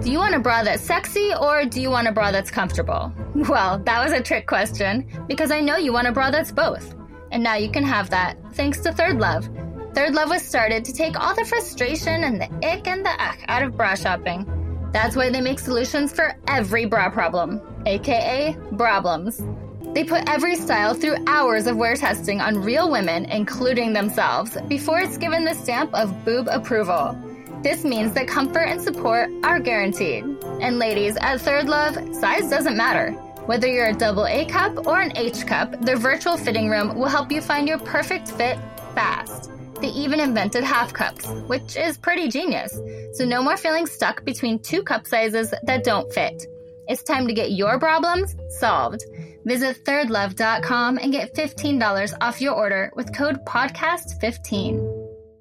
Do you want a bra that's sexy or do you want a bra that's comfortable? Well, that was a trick question because I know you want a bra that's both. And now you can have that thanks to Third Love. Third Love was started to take all the frustration and the ick and the ugh out of bra shopping. That's why they make solutions for every bra problem, aka Brablums. They put every style through hours of wear testing on real women, including themselves, before it's given the stamp of boob approval. This means that comfort and support are guaranteed. And ladies, at Third Love, size doesn't matter. Whether you're a double A cup or an H cup, their virtual fitting room will help you find your perfect fit fast. They even invented half cups, which is pretty genius. So no more feeling stuck between two cup sizes that don't fit. It's time to get your problems solved. Visit thirdlove.com and get $15 off your order with code PODCAST15.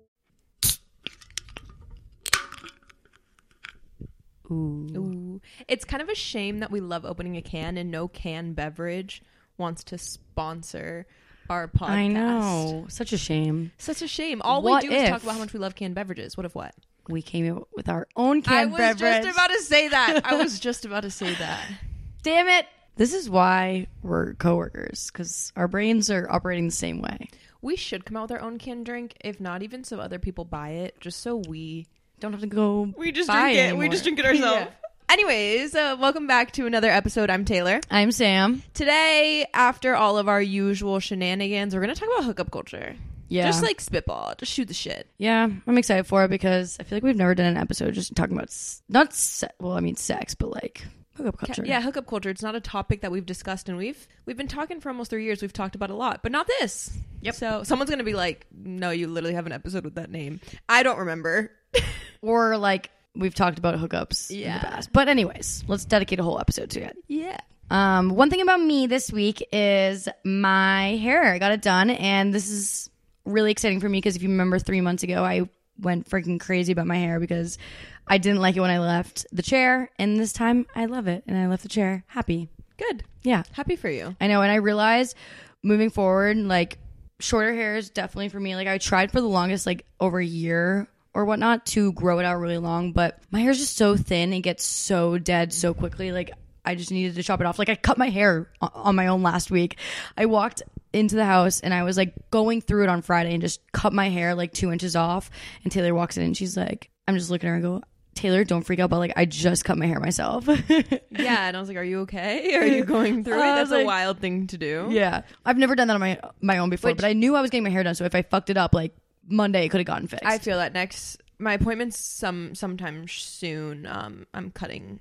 Ooh. It's kind of a shame that we love opening a can and no can beverage wants to sponsor our podcast. I know. Such a shame. Such a shame. All we do is talk about how much we love canned beverages. What if what? We came up with our own canned beverage. I was just about to say that. I was just about to say that. Damn it. This is why we're coworkers, because our brains are operating the same way. We should come out with our own canned drink, if not even so other people buy it, just so we don't have to go We just drink it. Anymore. We just drink it ourselves. Yeah. Anyways, welcome back to another episode. I'm Taylor. I'm Sam. Today, after all of our usual shenanigans, we're going to talk about hookup culture. Yeah. Just like spitball. Just shoot the shit. Yeah, I'm excited for it because I feel like we've never done an episode just talking about, sex, but like hookup culture. Yeah, hookup culture. It's not a topic that we've discussed, and we've been talking for almost 3 years. We've talked about a lot, but not this. Yep. So someone's going to be like, no, you literally have an episode with that name. I don't remember. Or like we've talked about hookups in the past. But anyways, let's dedicate a whole episode to it. Yeah. One thing about me this week is my hair. I got it done, and this is really exciting for me because if you remember 3 months ago, I went freaking crazy about my hair because I didn't like it when I left the chair, and this time I love it, and I left the chair happy. Good. Yeah. Happy for you. I know, and I realized moving forward, like, shorter hair is definitely for me. Like, I tried for the longest, like, over a year or whatnot to grow it out really long, but my hair is just so thin. It gets so dead so quickly. Like, I just needed to chop it off. Like, I cut my hair on my own last week. I walked into the house and I was like going through it on Friday and just cut my hair like 2 inches off. And Taylor walks in and she's like, I'm just looking at her and go, Taylor, don't freak out, but like I just cut my hair myself. Yeah, and I was like, are you okay? Are you going through it? That's like, a wild thing to do. Yeah, I've never done that on my own before, but I knew I was getting my hair done, so if I fucked it up, like Monday, it could have gotten fixed. I feel that my appointment's sometime soon. I'm cutting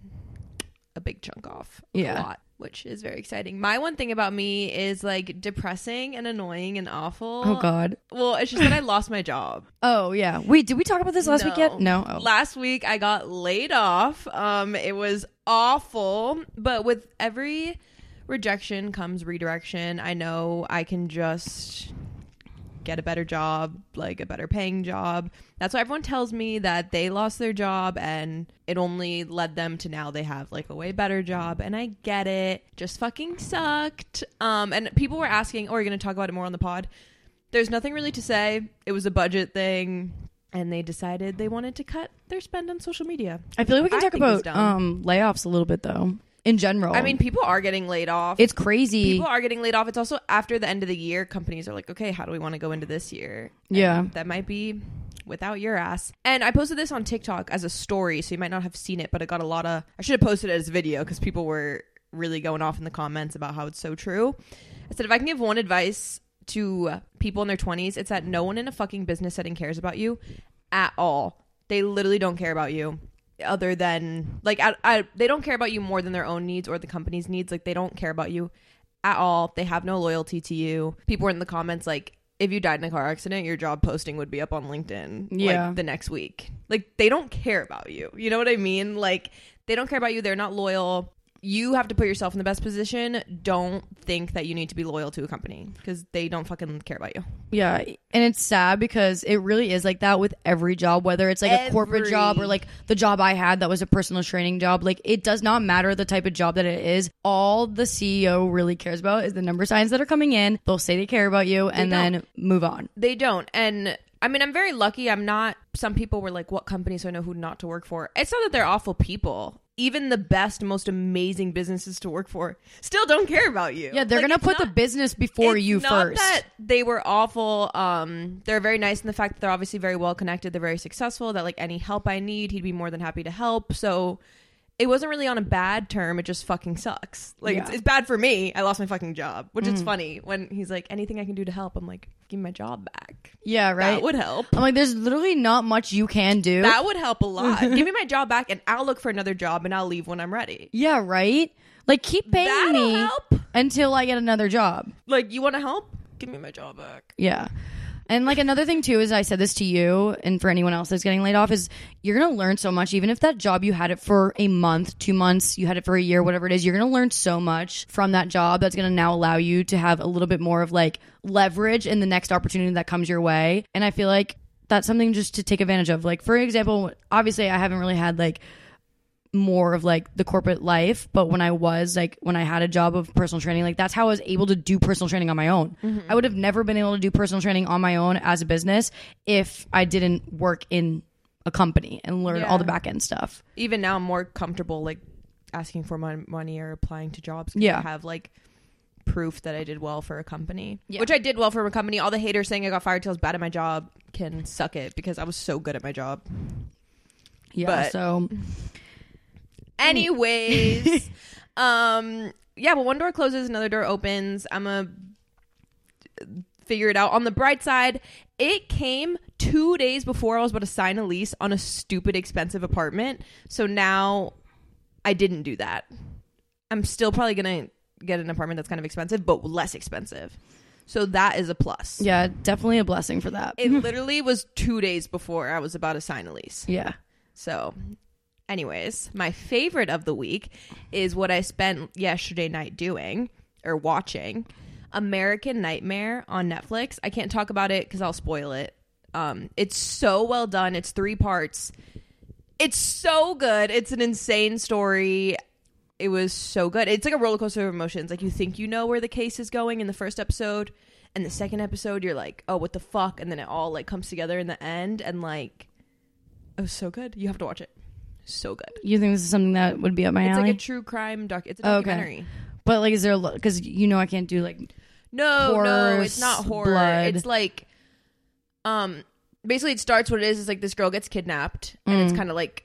a big chunk off. A lot, which is very exciting. My one thing about me is like depressing and annoying and awful. Oh God. Well, it's just that I lost my job. Oh yeah. Wait, did we talk about this last week yet? No. Oh. Last week I got laid off. It was awful, but with every rejection comes redirection. I know I can just get a better job, like a better paying job. That's why everyone tells me that they lost their job and it only led them to now they have like a way better job. And I get it. Just fucking sucked. And people were asking, oh, are you going to talk about it more on the pod? There's nothing really to say. It was a budget thing. And they decided they wanted to cut their spend on social media. I feel like we can talk about layoffs a little bit though. In general. I mean, people are getting laid off. It's crazy. People are getting laid off. It's also after the end of the year, companies are like, okay, how do we want to go into this year? Yeah. And that might be without your ass. And I posted this on TikTok as a story, so you might not have seen it, but it got a lot of... I should have posted it as a video because people were really going off in the comments about how it's so true. I said, if I can give one advice to people in their 20s, it's that no one in a fucking business setting cares about you at all. They literally don't care about you. Other than like they don't care about you more than their own needs or the company's needs. Like they don't care about you at all. They have no loyalty to you. People were in the comments like, if you died in a car accident, your job posting would be up on LinkedIn like the next week. Like they don't care about you. You know what I mean? Like they don't care about you. They're not loyal. You have to put yourself in the best position. Don't think that you need to be loyal to a company because they don't fucking care about you. Yeah. And it's sad because it really is like that with every job, whether it's like a corporate job or like the job I had that was a personal training job. Like it does not matter the type of job that it is. All the CEO really cares about is the number signs that are coming in. They'll say they care about you and then move on. They don't. And I mean, I'm very lucky. I'm not, some people were like, what companies do I know who not to work for? It's not that they're awful people. Even the best, most amazing businesses to work for still don't care about you. Yeah, they're Like, going to put the business before you it's not first. that they were awful. They're very nice in the fact that they're obviously very well connected. They're very successful. That like any help I need, he'd be more than happy to help. So it wasn't really on a bad term. It just fucking sucks. Like it's bad for me. I lost my fucking job, which is funny when he's like, anything I can do to help. I'm like, give me my job back. Yeah, right. That would help. I'm like, there's literally not much you can do. That would help a lot. Give me my job back and I'll look for another job and I'll leave when I'm ready. Yeah, right. Like keep paying That'll me help. until I get another job. Like, you want to help? Give me my job back. Yeah. And like another thing too is I said this to you and for anyone else that's getting laid off is you're going to learn so much. Even if that job you had it for a month, 2 months, you had it for a year, whatever it is, you're going to learn so much from that job that's going to now allow you to have a little bit more of like leverage in the next opportunity that comes your way. And I feel like that's something just to take advantage of. Like for example, obviously I haven't really had like more of like the corporate life, but when I had a job of personal training, like that's how I was able to do personal training on my own. I would have never been able to do personal training on my own as a business if I didn't work in a company and learn all the back end stuff. Even now I'm more comfortable like asking for money or applying to jobs. I have like proof that I did well for a company, which I did well for a company. All the haters saying I got fired till I was bad at my job can suck it because I was so good at my job. Yeah. But so anyways, but one door closes, another door opens. I'm gonna figure it out. On the bright side, it came 2 days before I was about to sign a lease on a stupid expensive apartment. So now I didn't do that. I'm still probably gonna get an apartment that's kind of expensive, but less expensive. So that is a plus. yeah, definitely a blessing for that. It literally was 2 days before I was about to sign a lease. Yeah. So anyways, my favorite of the week is what I spent yesterday night doing or watching. American Nightmare on Netflix. I can't talk about it because I'll spoil it. It's so well done. It's 3 parts. It's so good. It's an insane story. It was so good. It's like a roller coaster of emotions. Like you think you know where the case is going in the first episode, and the second episode you're like, oh, what the fuck? And then it all like comes together in the end, and like it was so good. You have to watch it. So good. You think this is something that would be up my alley? It's like a true crime it's a documentary. Okay. But like, is there because I can't do like no, it's not horror. Blood. It's like basically it starts what it is like this girl gets kidnapped and it's kind of like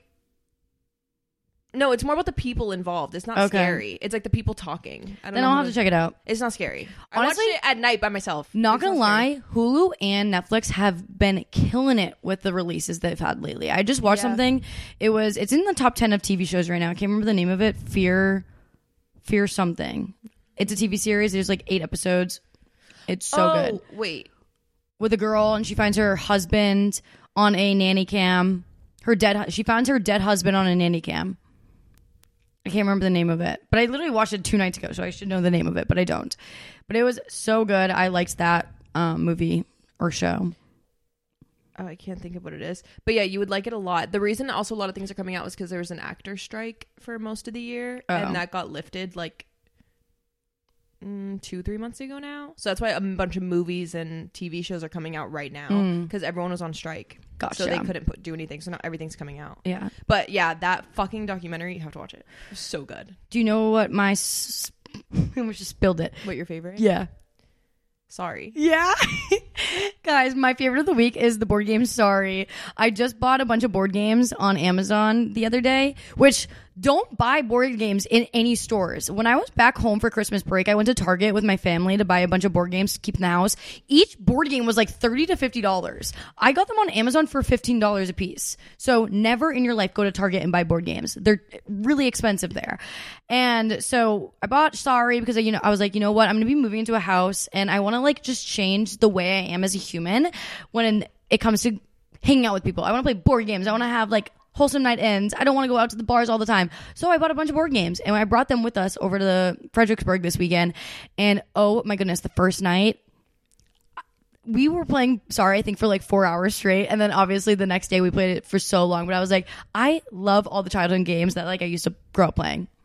no, it's more about the people involved. It's not scary. It's like the people talking. Then I'll have to check it out. It's not scary. Honestly, I watched it at night by myself. Not gonna lie, Hulu and Netflix have been killing it with the releases they've had lately. I just watched something. It's in the top 10 of TV shows right now. I can't remember the name of it. Fear something. It's a TV series. There's like 8 episodes. It's so good. Wait. With a girl and she finds her husband on a nanny cam. She finds her dead husband on a nanny cam. I can't remember the name of it, but I literally watched it 2 nights ago, so I should know the name of it, but I don't. But it was so good. I liked that movie or show. Oh, I can't think of what it is. But yeah, you would like it a lot. The reason also a lot of things are coming out was because there was an actor strike for most of the year, and that got lifted like 2-3 months ago now. So that's why a bunch of movies and TV shows are coming out right now because everyone was on strike. Gotcha. So they couldn't do anything. So now everything's coming out. Yeah. But yeah, that fucking documentary, you have to watch it. It was so good. Do you know what my... I almost just spilled it. What, your favorite? Yeah. Sorry. Yeah. Guys, my favorite of the week is the board game Sorry. I just bought a bunch of board games on Amazon the other day, which don't buy board games in any stores. When I was back home for Christmas break, I went to Target with my family to buy a bunch of board games to keep in the house. Each board game was like $30 to $50. I got them on Amazon for $15 a piece. So never in your life go to Target and buy board games. They're really expensive there. And so I bought Sorry because I was like, you know what? I'm going to be moving into a house and I want to like just change the way I am as a human when it comes to hanging out with people. I want to play board games. I want to have like wholesome night ends. I don't want to go out to the bars all the time. So I bought a bunch of board games and I brought them with us over to the Fredericksburg this weekend. And oh my goodness, the first night we were playing Sorry, I think for like 4 hours straight. And then obviously the next day we played it for so long. But I was like, I love all the childhood games that like I used to grow up playing.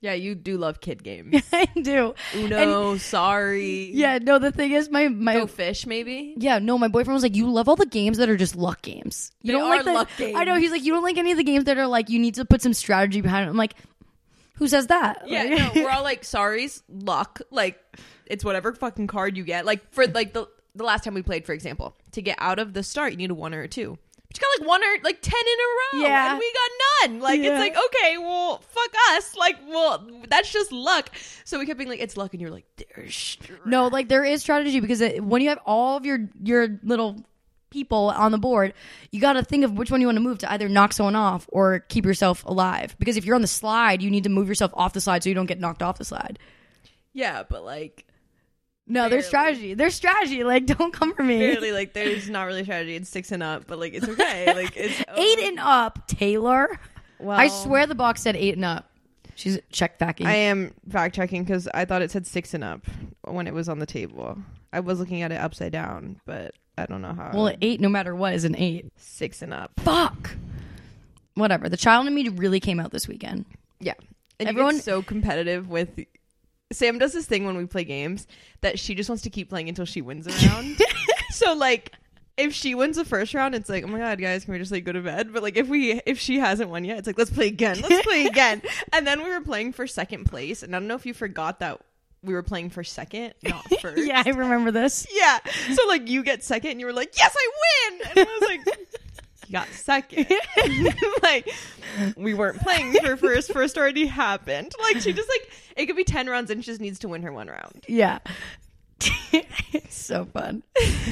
Yeah, you do love kid games. I do. Uno, sorry. Yeah, no, the thing is my Go fish, maybe? yeah, no, my boyfriend was like, you love all the games that are just luck games. You They don't are like the luck games. I know, he's like, you don't like any of the games that are like you need to put some strategy behind it. I'm like, who says that? Yeah, Like- no, we're all like, sorry's luck. Like, it's whatever fucking card you get. Like, for like the last time we played, for example, to get out of the start, you need a 1 or a 2. But you got like 1 or like 10 in a row. Yeah. And we got none. Like, Yeah. it's like, okay, well, fuck us. Like, well, that's just luck. So we kept being like, it's luck. And you're like, there's No, like there is strategy because when you have all of your little people on the board, you got to think of which one you want to move to either knock someone off or keep yourself alive. Because if you're on the slide, you need to move yourself off the slide so you don't get knocked off the slide. Yeah, but like, No, there's strategy. There's strategy. Like, don't come for me. barely, like, there's not really strategy. It's 6 and up, but like, it's okay. Like, it's 8 and up, Taylor. Well, I swear the box said 8 and up. She's check backing. I am fact checking because I thought it said 6 and up when it was on the table. I was looking at it upside down, but I don't know how. Well, 8 no matter what is an 8. 6 and up. Fuck. Whatever. The child in me really came out this weekend. Yeah. And Everyone- you get so competitive with. Sam does this thing when we play games that she just wants to keep playing until she wins a round. So like, if she wins the first round, it's like, oh my god, guys, can we just like go to bed? But like, if she hasn't won yet, it's like, let's play again. Let's play again. And then we were playing for second place, and I don't know if you forgot that we were playing for second, not first. Yeah, I remember this. Yeah. So like, you get second, and you were like, yes, I win. And I was like, you got second. Like, we weren't playing for first. First already happened. Like, she just like, it could be 10 rounds, and she just needs to win her 1 round. Yeah. It's so fun.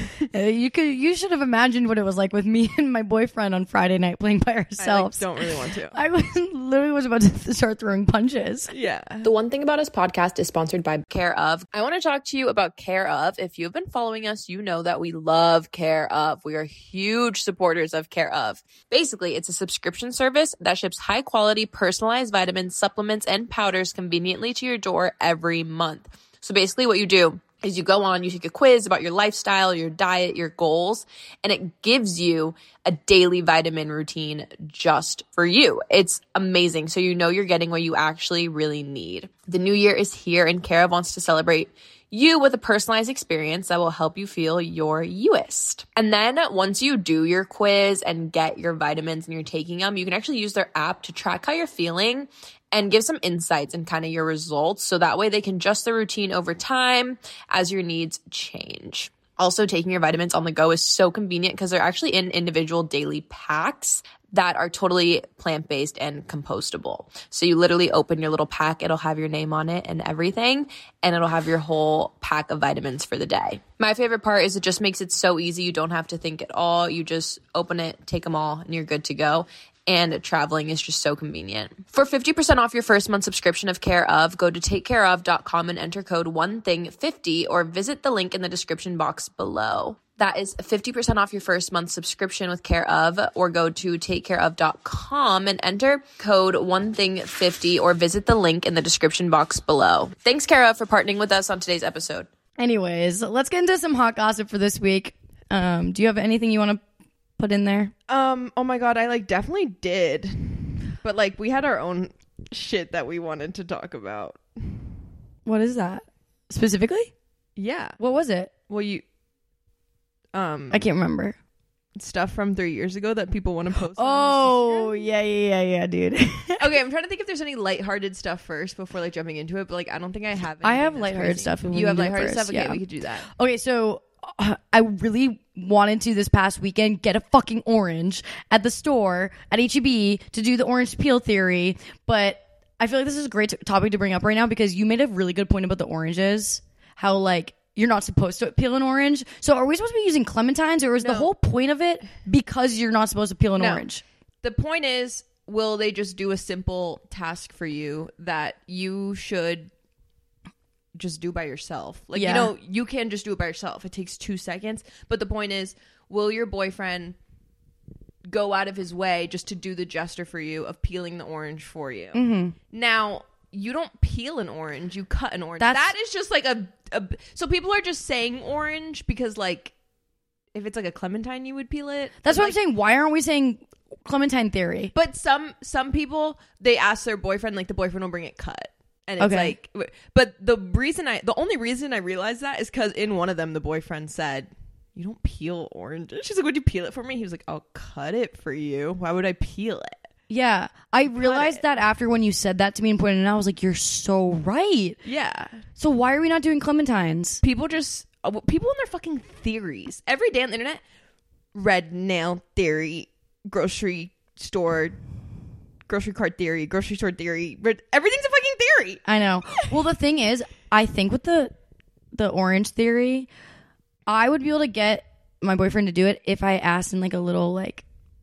You should have imagined what it was like with me and my boyfriend on Friday night playing by ourselves. I like, don't really want to. I was literally about to start throwing punches. Yeah. The One Thing About Us podcast is sponsored by Care Of. I want to talk to you about Care Of. If you've been following us, you know that we love Care Of. We are huge supporters of Care Of. Basically, it's a subscription service that ships high quality personalized vitamins, supplements, and powders conveniently to your door every month. So basically what you do is you go on, you take a quiz about your lifestyle, your diet, your goals, and it gives you a daily vitamin routine just for you. It's amazing. So you know you're getting what you actually really need. The new year is here, and Care of wants to celebrate you with a personalized experience that will help you feel your youest. And then once you do your quiz and get your vitamins and you're taking them, you can actually use their app to track how you're feeling and give some insights and kind of your results. So that way they can adjust the routine over time as your needs change. Also, taking your vitamins on the go is so convenient because they're actually in individual daily packs that are totally plant-based and compostable. So you literally open your little pack, it'll have your name on it and everything, and it'll have your whole pack of vitamins for the day. My favorite part is it just makes it so easy. You don't have to think at all. You just open it, take them all, and you're good to go. And traveling is just so convenient. For 50% off your first month subscription of Care Of, go to takecareof.com and enter code ONETHING50 or visit the link in the description box below. That is 50% off your first month subscription with Care Of, or go to takecareof.com and enter code ONETHING50 or visit the link in the description box below. Thanks, Care Of, for partnering with us on today's episode. Anyways, let's get into some hot gossip for this week. Do you have anything you want to put in there? Oh my god, I like definitely did. But like, we had our own shit that we wanted to talk about. What is that specifically? Yeah. What was it? Well, I can't remember. stuff from 3 years ago that people want to post. Oh, yeah, dude. Okay, I'm trying to think if there's any lighthearted stuff first before like jumping into it, but like I don't think I have. I have anything that's lighthearted crazy. stuff. And we You can have do it lighthearted first, stuff. Okay, yeah. we could do that. Okay, so I really wanted to this past weekend get a fucking orange at the store at HEB to do the orange peel theory, but I feel like this is a great topic to bring up right now because you made a really good point about the oranges, how like you're not supposed to peel an orange. So are we supposed to be using clementines, or is the whole point of it because you're not supposed to peel an orange? The point is, will they just do a simple task for you that you should just do by yourself? Like, Yeah. you know, you can just do it by yourself. It takes 2 seconds. But the point is, will your boyfriend go out of his way just to do the gesture for you of peeling the orange for you? Mm-hmm. Now, you don't peel an orange, you cut an orange. That's- That is just like a so people are just saying orange because like if it's like a clementine you would peel it. That's what like, I'm saying. Why aren't we saying clementine theory? but some people, they ask their boyfriend, like the boyfriend will bring it cut. And it's like, but the only reason I realized that is because in one of them, the boyfriend said, "You don't peel oranges." She's like, "Would you peel it for me?" He was like, "I'll cut it for you. Why would I peel it?" Yeah, I realized that after when you said that to me and pointed it out, I was like, you're so right. Yeah. So why are we not doing clementines? People and their fucking theories. Every day on the internet, red nail theory, grocery cart theory, grocery store theory. Everything's a fucking theory. I know. Well, the thing is, I think with the orange theory, I would be able to get my boyfriend to do it if I asked him like a little like,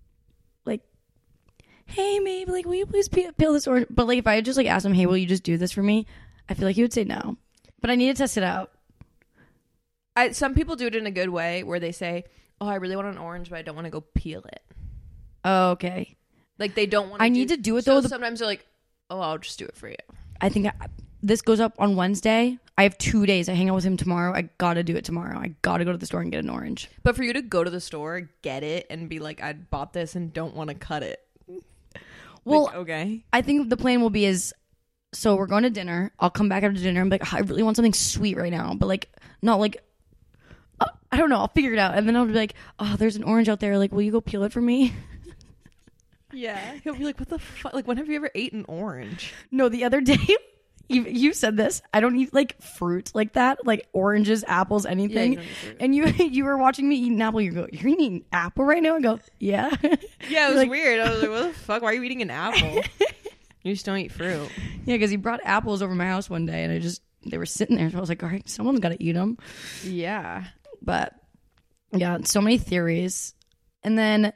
hey, maybe like, will you please peel this orange? But like, if I just like asked him, hey, will you just do this for me? I feel like he would say no. But I need to test it out. Some people do it in a good way where they say, "Oh, I really want an orange, but I don't want to go peel it." Oh, okay. Like they don't want. I need to do it so though. Sometimes they're like, "Oh, I'll just do it for you." I think this goes up on Wednesday. I have 2 days. I hang out with him tomorrow. I gotta do it tomorrow. I gotta go to the store and get an orange. But for you to go to the store, get it, and be like, "I bought this and don't want to cut it." Well, like, okay. I think the plan will be so we're going to dinner. I'll come back after dinner and be like, I really want something sweet right now, but like not like I don't know. I'll figure it out, and then I'll be like, oh, there's an orange out there. Like, will you go peel it for me? Yeah, he'll be like, what the fuck? Like, when have you ever eaten orange? No, the other day. You said this. I don't eat like fruit like that, like oranges, apples, anything. Yeah, and you were watching me eat an apple. You're eating apple right now. I go, yeah. Yeah, it was like, weird. I was like, what the fuck? Why are you eating an apple? You just don't eat fruit. Yeah, because he brought apples over my house one day, and they were sitting there. So I was like, all right, someone's got to eat them. Yeah, but yeah, so many theories. And then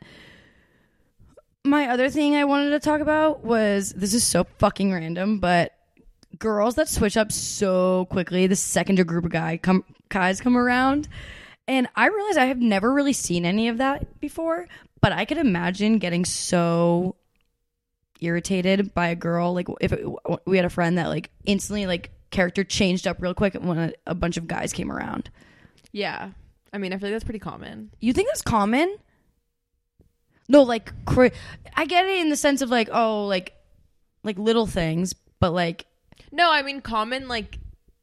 my other thing I wanted to talk about was, this is so fucking random, but girls that switch up so quickly the second a group of guys come around. And I realize I have never really seen any of that before, but I could imagine getting so irritated by a girl. Like if we had a friend that like instantly like character changed up real quick when a bunch of guys came around. Yeah. I mean, I feel like that's pretty common. You think that's common? No, like I get it in the sense of like, oh, like little things, but like, no, I mean common, like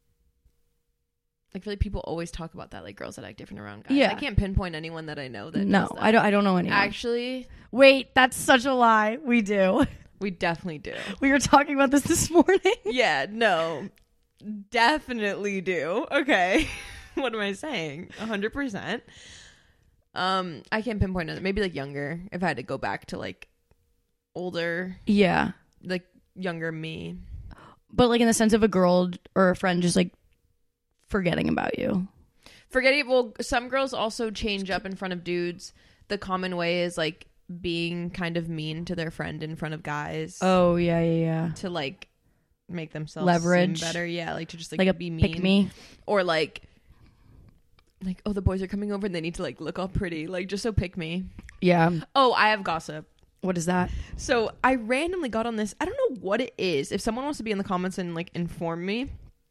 I feel like people always talk about that, like girls that act different around guys. Yeah. I can't pinpoint anyone that I know that no, does that. I don't know anyone. Actually, wait, that's such a lie. We do. We definitely do. We were talking about this morning. Yeah, no, definitely do. Okay. What am I saying? 100%. I can't pinpoint it. Maybe like younger. If I had to go back to like older, Yeah, like younger me. but like in the sense of a girl or a friend just like forgetting about you. Forgetting. Well, some girls also change up in front of dudes. The common way is like being kind of mean to their friend in front of guys. Oh yeah. To like make themselves Leverage. seem better. Yeah, like to just like a be mean. pick me. Or like, oh, the boys are coming over and they need to like look all pretty. Like just so pick me. Yeah. Oh, I have gossip. What is that? So I randomly got on this. I don't know what it is. If someone wants to be in the comments and like inform me,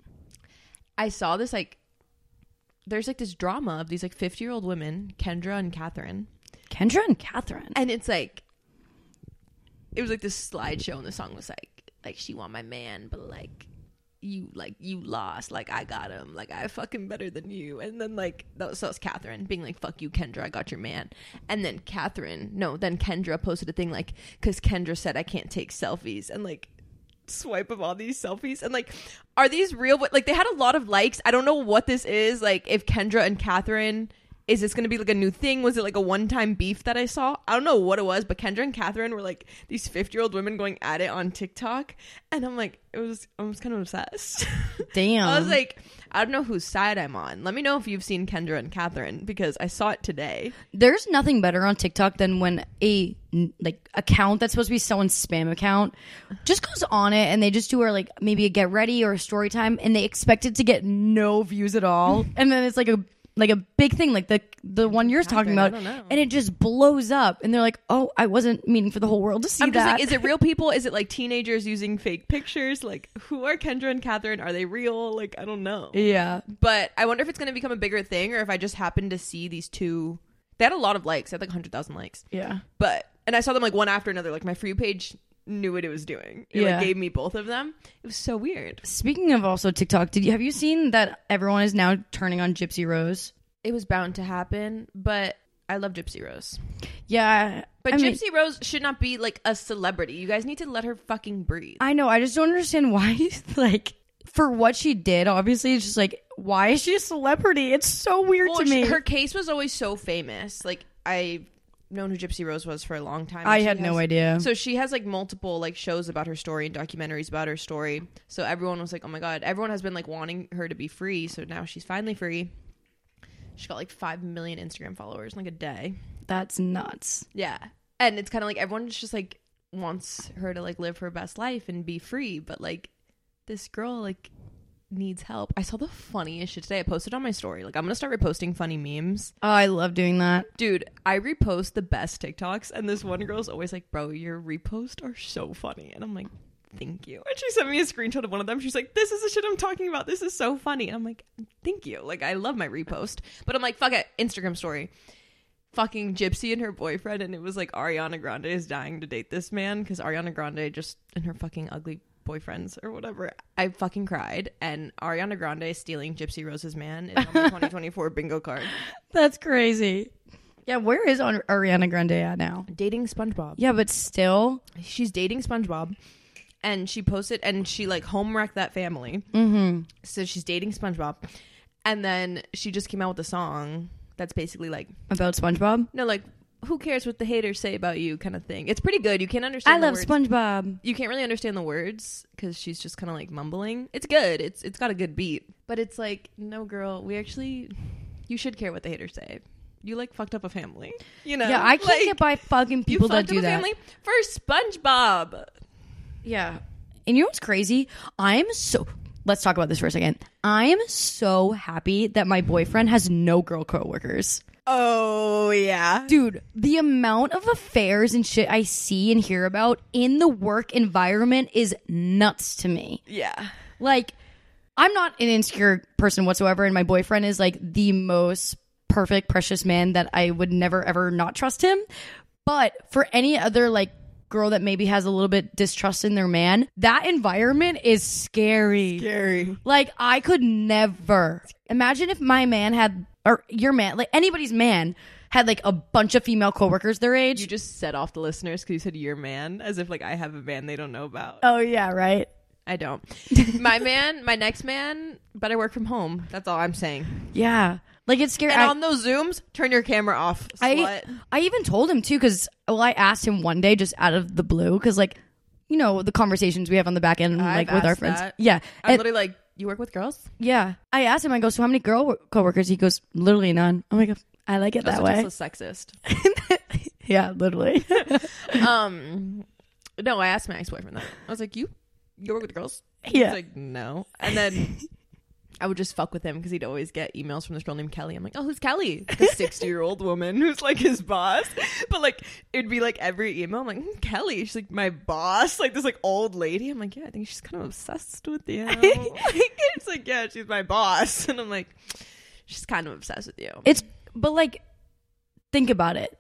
I saw this like there's like this drama of these like 50-year-old women, Kendra and Catherine. Kendra and Catherine. And it's like it was like this slideshow and the song was like she want my man, but like you lost, like I got him, like I fucking better than you. And then like so it's Catherine being like, fuck you Kendra, I got your man. And then Kendra posted a thing like, because Kendra said I can't take selfies, and like swipe of all these selfies, and like, are these real? Like they had a lot of likes. I don't know what this is. Like if Kendra and Catherine, is this going to be like a new thing? Was it like a one-time beef that I saw? I don't know what it was, but Kendra and Catherine were like these 50-year-old women going at it on TikTok. And I'm like, I was kind of obsessed. Damn. I was like, I don't know whose side I'm on. Let me know if you've seen Kendra and Catherine, because I saw it today. There's nothing better on TikTok than when a like account that's supposed to be someone's spam account just goes on it and they just do like maybe a get ready or a story time and they expect it to get no views at all. And then it's like a big thing, like the one you're talking about, and it just blows up, and they're like, "Oh, I wasn't meaning for the whole world to see I'm that." just like, is it real people? Is it like teenagers using fake pictures? Like, who are Kendra and Catherine? Are they real? Like, I don't know. Yeah, but I wonder if it's going to become a bigger thing, or if I just happened to see these two. They had a lot of likes. They had like 100,000 likes. Yeah, and I saw them like one after another. Like my For You page knew what it was doing. It Yeah. like gave me both of them. It was so weird. Speaking of also TikTok, have you seen that everyone is now turning on Gypsy Rose? It was bound to happen, but I love Gypsy Rose. Yeah. But I mean, Gypsy Rose should not be like a celebrity. You guys need to let her fucking breathe. I know. I just don't understand why, like, for what she did, obviously, it's just like, why is she a celebrity? It's so weird to me. Her case was always so famous. Like, I've known who Gypsy Rose was for a long time. I had no idea. So she has like multiple like shows about her story and documentaries about her story. So everyone was like, oh my God. Everyone has been like wanting her to be free. So now she's finally free. She got like 5 million Instagram followers in like a day. That's nuts. Yeah. And it's kind of like everyone just like wants her to like live her best life and be free. But like this girl like needs help. I saw the funniest shit today. I posted on my story. Like I'm going to start reposting funny memes. Oh, I love doing that. Dude, I repost the best TikToks. And this one girl's always like, bro, your reposts are so funny. And I'm like, thank you. And she sent me a screenshot of one of them. She's like, this is the shit I'm talking about. This is so funny. And I'm like, thank you. Like, I love my repost. But I'm like, fuck it. Instagram story. Fucking Gypsy and her boyfriend. And it was like Ariana Grande is dying to date this man. Because Ariana Grande just, and her fucking ugly boyfriends or whatever. I fucking cried. And Ariana Grande stealing Gypsy Rose's man is on my 2024 bingo card. That's crazy. Yeah, where is Ariana Grande at now? Dating SpongeBob. Yeah, but still. She's dating SpongeBob. And she posted, and she like home wrecked that family. Mm-hmm. So she's dating SpongeBob. And then she just came out with a song that's basically like, About SpongeBob? no, like, who cares what the haters say about you kind of thing. It's pretty good. You can't understand I love words. SpongeBob. You can't really understand the words because she's just kind of like mumbling. It's good. It's got a good beat. But it's like, no, girl, you should care what the haters say. You like fucked up a family. You know? Yeah, I can't like, get by fucking people you that fucked do up a that. family for SpongeBob. Yeah. And you know what's crazy? Let's talk about this for a second. I am so happy that my boyfriend has no girl coworkers. Oh, yeah. Dude, the amount of affairs and shit I see and hear about in the work environment is nuts to me. Yeah. Like, I'm not an insecure person whatsoever, and my boyfriend is like the most perfect, precious man that I would never, ever not trust him. But for any other, like, girl that maybe has a little bit distrust in their man, that environment is scary. Scary. Like, I could never imagine if my man had, or your man, like anybody's man had like a bunch of female coworkers their age. You just set off the listeners because you said your man, as if like I have a man they don't know about. Oh yeah, right. I don't. My next man better work from home. That's all I'm saying. Yeah, like it's scary. And on those Zooms, turn your camera off, slut. I even told him too, because I asked him one day just out of the blue, because like, you know, the conversations we have on the back end, like with our asked friends. that. Yeah, I'm and- literally like, you work with girls? yeah. I asked him. I go, so how many girl coworkers? He goes, literally none. I'm like, I like it that way. Just a sexist. Yeah, literally. No, I asked my ex-boyfriend that. I was like, you work with girls? Yeah. He's like, no. And then I would just fuck with him because he'd always get emails from this girl named Kelly. I'm like, oh, who's Kelly? Like a 60-year-old woman who's like his boss. But like, it'd be like every email, I'm like, Kelly. She's like, my boss? Like this like old lady. I'm like, yeah, I think she's kind of obsessed with you. Like, it's like, yeah, she's my boss. And I'm like, she's kind of obsessed with you. But like, think about it.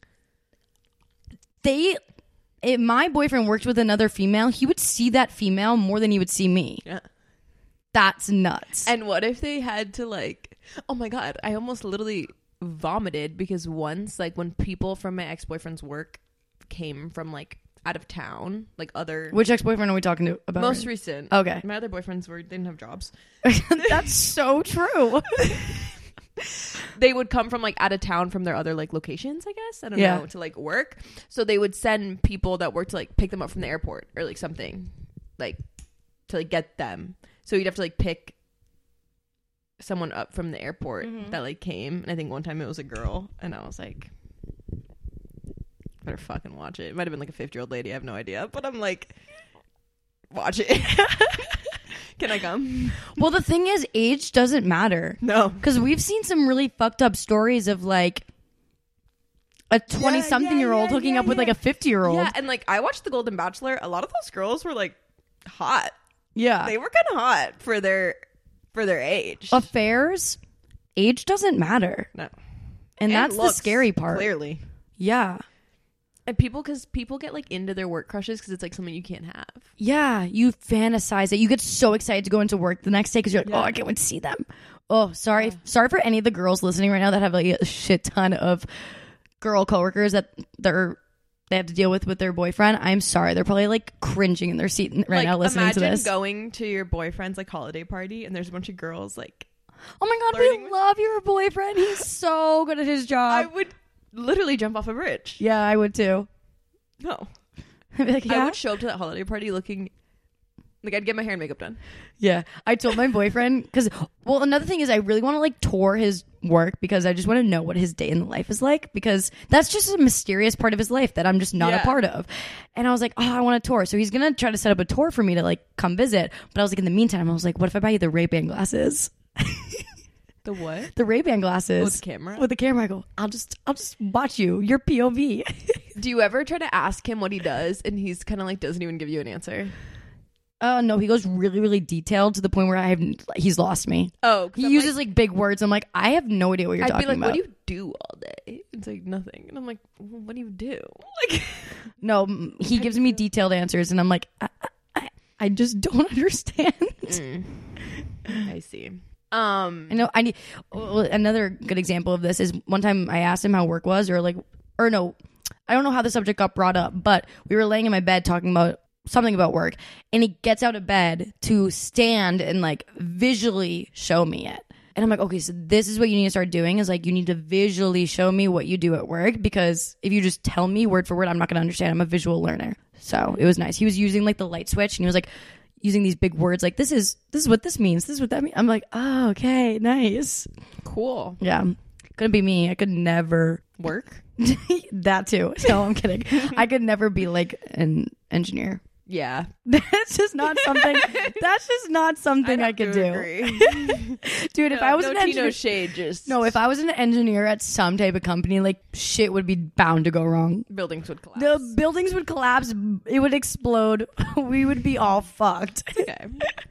My boyfriend worked with another female. He would see that female more than he would see me. Yeah. That's nuts. And what if they had to like, oh my God, I almost literally vomited because once, like when people from my ex-boyfriend's work came from like out of town, like other... Which ex-boyfriend are we talking to about? Most recent. Okay. My other boyfriends didn't have jobs. That's so true. They would come from like out of town from their other like locations, I guess. I don't Yeah. know, to like work. So they would send people that work to like pick them up from the airport or like something, like to like get them. So you'd have to like pick someone up from the airport that like came. And I think one time it was a girl, and I was like, better fucking watch it. It might have been like a 50-year-old lady. I have no idea, but I'm like, watch it. Can I come? Well, the thing is, age doesn't matter. No. Because we've seen some really fucked up stories of like a 20-something-year-old hooking up with like a 50-year-old. Yeah, and like I watched The Golden Bachelor. A lot of those girls were like hot. Yeah. They were kind of hot for their age. Affairs, age doesn't matter. No. And that's the looks, scary part. Clearly. Yeah. And people get like into their work crushes because it's like something you can't have. Yeah, you fantasize it. You get so excited to go into work the next day because you're like, oh, I can't wait to see them. Oh, sorry for any of the girls listening right now that have like a shit ton of girl coworkers that they have to deal with their boyfriend. I'm sorry, they're probably like cringing in their seat right now listening to this. Imagine going to your boyfriend's like holiday party and there's a bunch of girls like, oh my god, we love your boyfriend. He's so good at his job. I would literally jump off a bridge. Yeah, I would too. No. I'd be like, yeah. I would show up to that holiday party looking like I'd get my hair and makeup done. Yeah. I told my boyfriend because, well, another thing is I really want to like tour his work because I just want to know what his day in the life is like because that's just a mysterious part of his life that I'm just not a part of. And I was like, oh, I want a tour. So he's going to try to set up a tour for me to like come visit. But I was like, in the meantime, I was like, what if I buy you the Ray-Ban glasses? The what? The Ray-Ban glasses. With the camera? With the camera. I go, I'll just watch you. Your POV. Do you ever try to ask him what he does and he's kind of like doesn't even give you an answer? No, he goes really, really detailed to the point where he's lost me. Oh, he uses like big words. I'm like, I have no idea what you're talking about. I'd be like, what do you do all day? It's like nothing. And I'm like, well, what do you do? Like, no, he gives me detailed answers, and I'm like, I just don't understand. I see. I know. I need another good example of this is one time I asked him how work was, or no, I don't know how the subject got brought up, but we were laying in my bed talking about something about work, and he gets out of bed to stand and like visually show me it. And I'm like, okay, so this is what you need to start doing is like you need to visually show me what you do at work, because if you just tell me word for word, I'm not going to understand. I'm a visual learner. So it was nice. He was using like the light switch, and he was like using these big words like this is what this means. This is what that means. I'm like, oh, okay, nice. Cool. Yeah. Couldn't be me. I could never work. That too. No, I'm kidding. I could never be like an engineer. Yeah. That's just not something I could do. Dude, if I was an engineer, if I was an engineer at some type of company, like shit would be bound to go wrong. Buildings would collapse. The buildings would collapse. It would explode. We would be all fucked. Okay.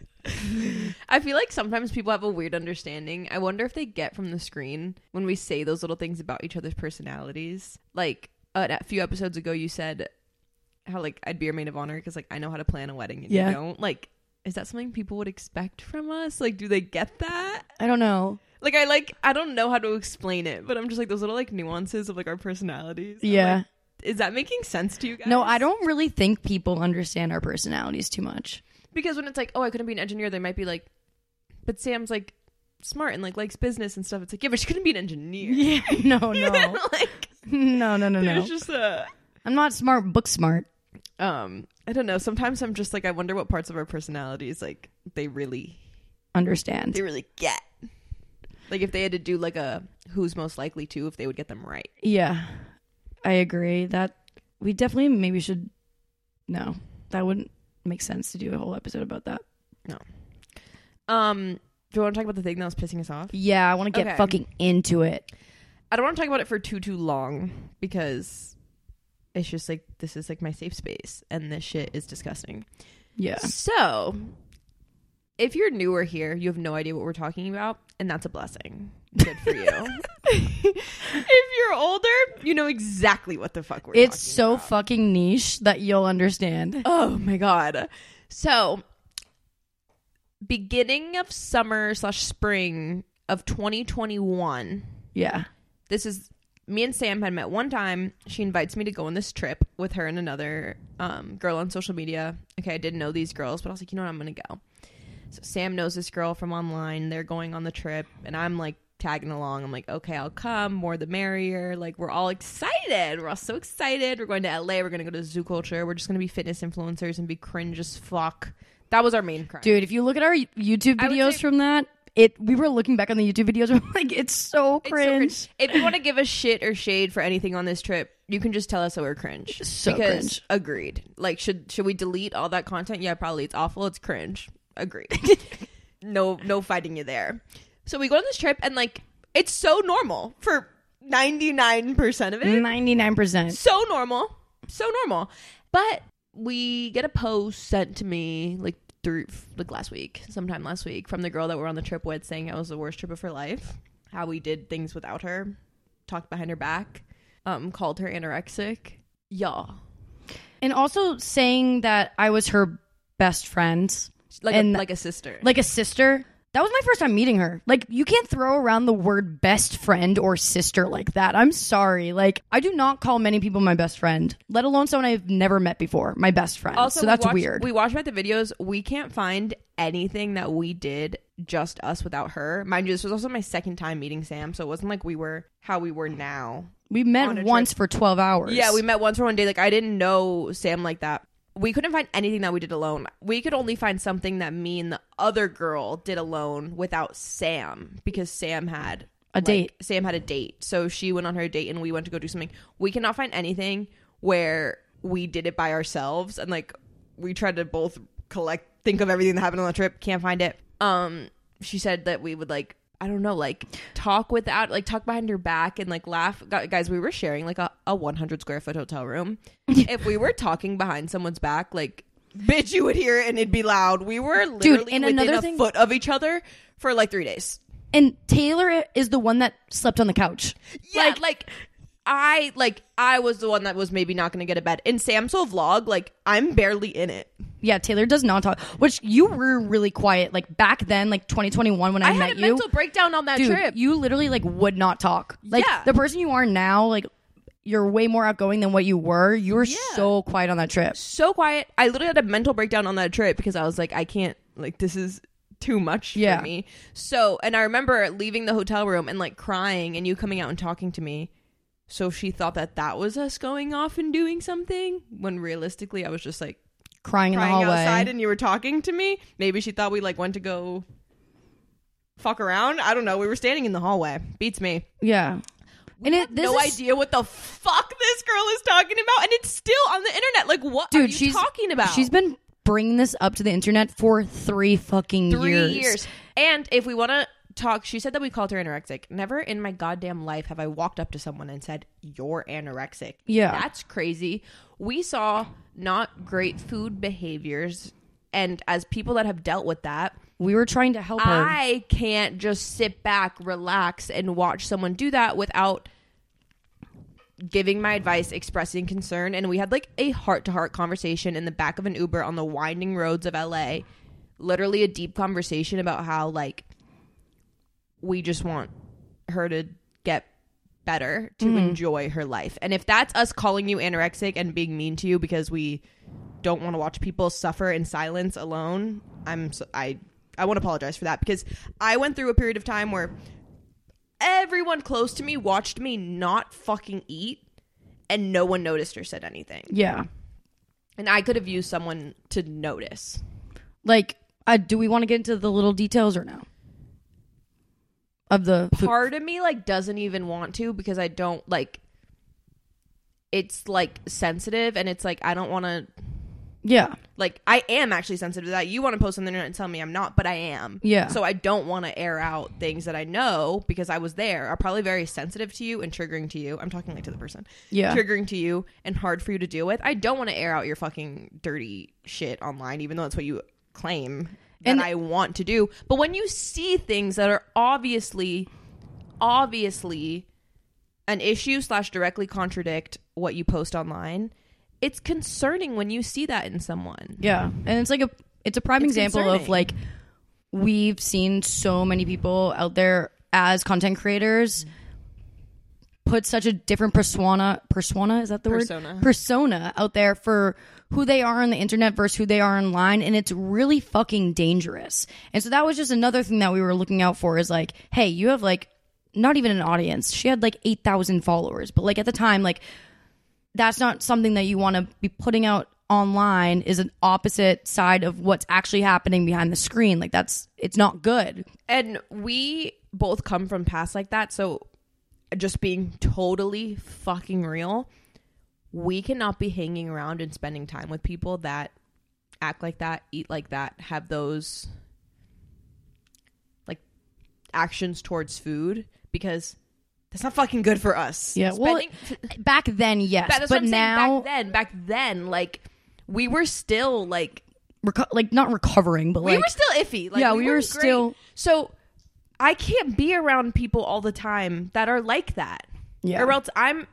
I feel like sometimes people have a weird understanding. I wonder if they get from the screen when we say those little things about each other's personalities. Like a few episodes ago, you said how like I'd be your maid of honor because like I know how to plan a wedding and you don't. Like, is that something people would expect from us? Like, do they get that? I don't know. Like I don't know how to explain it, but I'm just like those little like nuances of like our personalities. Yeah. Like, is that making sense to you guys? No, I don't really think people understand our personalities too much. Because when it's like, oh, I couldn't be an engineer, they might be like, but Sam's like smart and like likes business and stuff. It's like, yeah, but she couldn't be an engineer. Yeah, no. Like, no. There's just I'm not smart, book smart. I don't know. Sometimes I'm just like, I wonder what parts of our personalities like they really understand. They really get. Like if they had to do like a who's most likely to, if they would get them right. Yeah, I agree. That we definitely maybe should. No, that wouldn't make sense to do a whole episode about that. No. Do you want to talk about the thing that was pissing us off? Yeah, I want to get fucking into it. I don't want to talk about it for too long because it's just like this is like my safe space and this shit is disgusting. Yeah. So if you're newer here, you have no idea what we're talking about, and that's a blessing. Good for you. If you're older, you know exactly what the fuck we're talking about. It's so fucking niche that you'll understand. Oh my god. So beginning of summer/spring of 2021. Yeah. This is me and Sam had met one time. She invites me to go on this trip with her and another girl on social media. Okay, I didn't know these girls, but I was like, you know what, I'm gonna go. So Sam knows this girl from online. They're going on the trip, and I'm like tagging along. I'm like, okay, I'll come. More the merrier. Like, we're all excited. We're all so excited. We're going to LA. We're gonna go to Zoo Culture. We're just gonna be fitness influencers and be cringe as fuck. That was our main crime. Dude, if you look at our YouTube videos from that, we were looking back on the YouTube videos, we're like, it's so cringe. If you want to give us shit or shade for anything on this trip, you can just tell us that we're cringe. Cringe. Agreed. Like, should we delete all that content? Yeah, probably. It's awful. It's cringe. Agreed. No fighting you there. So we go on this trip, and like, it's so normal for 99% of it. 99%. So normal. But we get a post sent to me like sometime last week from the girl that we're on the trip with, saying it was the worst trip of her life, how we did things without her, talked behind her back, called her anorexic, Yeah. And also saying that I was her best friend. Like a sister. Like a sister. That was my first time meeting her. Like, you can't throw around the word best friend or sister like that. I'm sorry. Like, I do not call many people my best friend, let alone someone I've never met before, my best friend. Also, so that's weird. We watched about the videos. We can't find anything that we did just us without her. Mind you, this was also my second time meeting Sam, so it wasn't like we were how we were now. We met once for 12 hours. Yeah, we met once for one day. Like, I didn't know Sam like that. We couldn't find anything that we did alone. We could only find something that me and the other girl did alone without Sam, because Sam had a date. Sam had a date. So she went on her date and we went to go do something. We cannot find anything where we did it by ourselves. And like, we tried to both think of everything that happened on the trip. Can't find it. She said that we would like, I don't know, like talk behind her back and like laugh. Guys, we were sharing like a 100 square foot hotel room. If we were talking behind someone's back, like, bitch, you would hear it and it'd be loud. We were literally within a foot of each other for like 3 days. And Taylor is the one that slept on the couch. Yeah, I was the one that was maybe not going to get a bed. In Sam's whole vlog, like, I'm barely in it. Yeah, Taylor does not talk. Which, you were really quiet. Like, back then, like 2021 when I met you. I had a mental breakdown on that trip. You literally like would not talk. Like, yeah. The person you are now, like, you're way more outgoing than what you were. You were so quiet on that trip. So quiet. I literally had a mental breakdown on that trip because I was like, I can't, like, this is too much for me. So, and I remember leaving the hotel room and like crying and you coming out and talking to me. So she thought that was us going off and doing something, when realistically I was just like crying in the hallway outside and you were talking to me. Maybe she thought we like went to go fuck around. I don't know. We were standing in the hallway. Beats me. Yeah. We have no idea what the fuck this girl is talking about, and it's still on the internet. Like, what are you talking about? She's been bringing this up to the internet for 3 fucking years. 3 years. And if we want to talk, she said that we called her anorexic. Never in my goddamn life have I walked up to someone and said, you're anorexic. Yeah. That's crazy. We saw not great food behaviors, and as people that have dealt with that, we were trying to help her. I can't just sit back, relax, and watch someone do that without giving my advice, expressing concern. And we had like a heart-to-heart conversation in the back of an Uber on the winding roads of LA. Literally a deep conversation about how like we just want her to get better, to enjoy her life. And if that's us calling you anorexic and being mean to you because we don't want to watch people suffer in silence alone, I want to apologize for that, because I went through a period of time where everyone close to me watched me not fucking eat and no one noticed or said anything. Yeah. And I could have used someone to notice. Like, do we want to get into the little details or no? Of the part of me like doesn't even want to, because I don't like, it's like sensitive and it's like I don't want to. Yeah. Like, I am actually sensitive to that. You want to post on the internet and tell me I'm not, but I am. Yeah. So I don't want to air out things that I know, because I was there, are probably very sensitive to you and triggering to you. I'm talking like to the person. Yeah. Triggering to you and hard for you to deal with. I don't want to air out your fucking dirty shit online, even though that's what you claim that I want to do. But when you see things that are obviously an issue / directly contradict what you post online, it's concerning when you see that in someone. Yeah. And it's like it's a prime example of like, we've seen so many people out there as content creators put such a different persona, is that the word? Persona out there for who they are on the internet versus who they are online, and it's really fucking dangerous. And so that was just another thing that we were looking out for, is like, hey, you have like not even an audience. She had like 8,000 followers, but like at the time, like, that's not something that you want to be putting out online, is an opposite side of what's actually happening behind the screen. Like, it's not good. And we both come from past like that. So just being totally fucking real, we cannot be hanging around and spending time with people that act like that, eat like that, have those like actions towards food, because that's not fucking good for us. Yeah. Well, back then, yes. But now, back then, like, we were still like, not recovering, but we were still iffy. Like, yeah, we were still. So I can't be around people all the time that are like that. Yeah. Or else I'm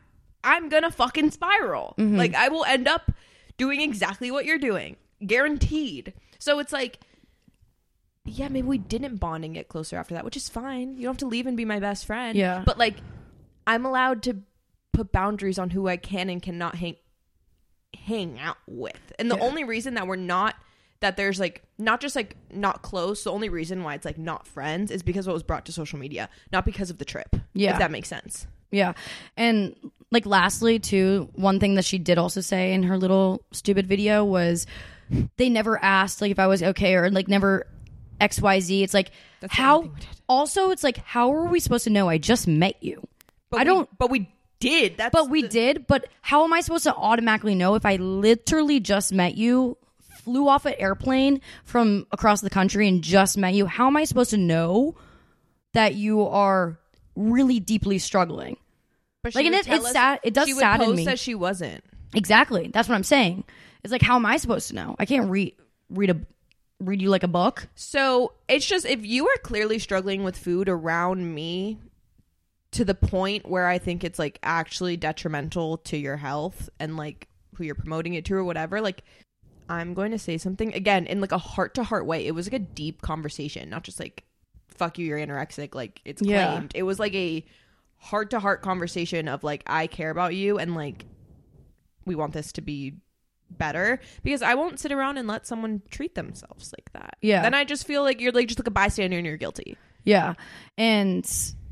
I'm gonna fucking spiral. Like, I will end up doing exactly what you're doing, guaranteed. So it's like, yeah, maybe we didn't bond and get closer after that, which is fine. You don't have to leave and be my best friend. Yeah. But like, I'm allowed to put boundaries on who I can and cannot hang out with. And the only reason that we're not, that there's like, not just like not close, the only reason why it's like not friends is because what was brought to social media, not because of the trip. Yeah. If that makes sense. Yeah. And like lastly too, one thing that she did also say in her little stupid video was they never asked like if I was okay, or like never XYZ. It's like, That's how also it's like, how are we supposed to know? I just met you. But we did. But how am I supposed to automatically know if I literally just met you, flew off an airplane from across the country and just met you? How am I supposed to know that you are really deeply struggling? But like, and it's sad. It does sadden me. She would post that she wasn't. Exactly. That's what I'm saying. It's like, how am I supposed to know? I can't read you like a book. So it's just, if you are clearly struggling with food around me to the point where I think it's like actually detrimental to your health and like who you're promoting it to or whatever, like, I'm going to say something again in like a heart to heart way. It was like a deep conversation, not just like, fuck you, you're anorexic, like it's claimed. It was like a heart to heart conversation of like, I care about you and like we want this to be better, because I won't sit around and let someone treat themselves like that. Yeah. Then I just feel like you're like just like a bystander and you're guilty. Yeah. And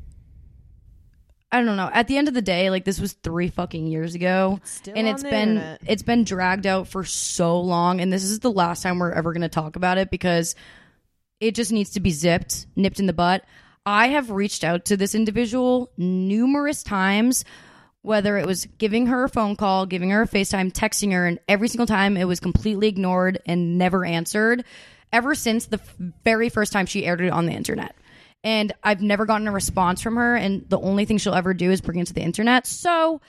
I don't know. At the end of the day, like, this was 3 fucking years ago, and it's been dragged out for so long, and this is the last time we're ever going to talk about it because it just needs to be nipped in the butt. I have reached out to this individual numerous times, whether it was giving her a phone call, giving her a FaceTime, texting her, and every single time it was completely ignored and never answered ever since the very first time she aired it on the internet. And I've never gotten a response from her, and the only thing she'll ever do is bring it to the internet. So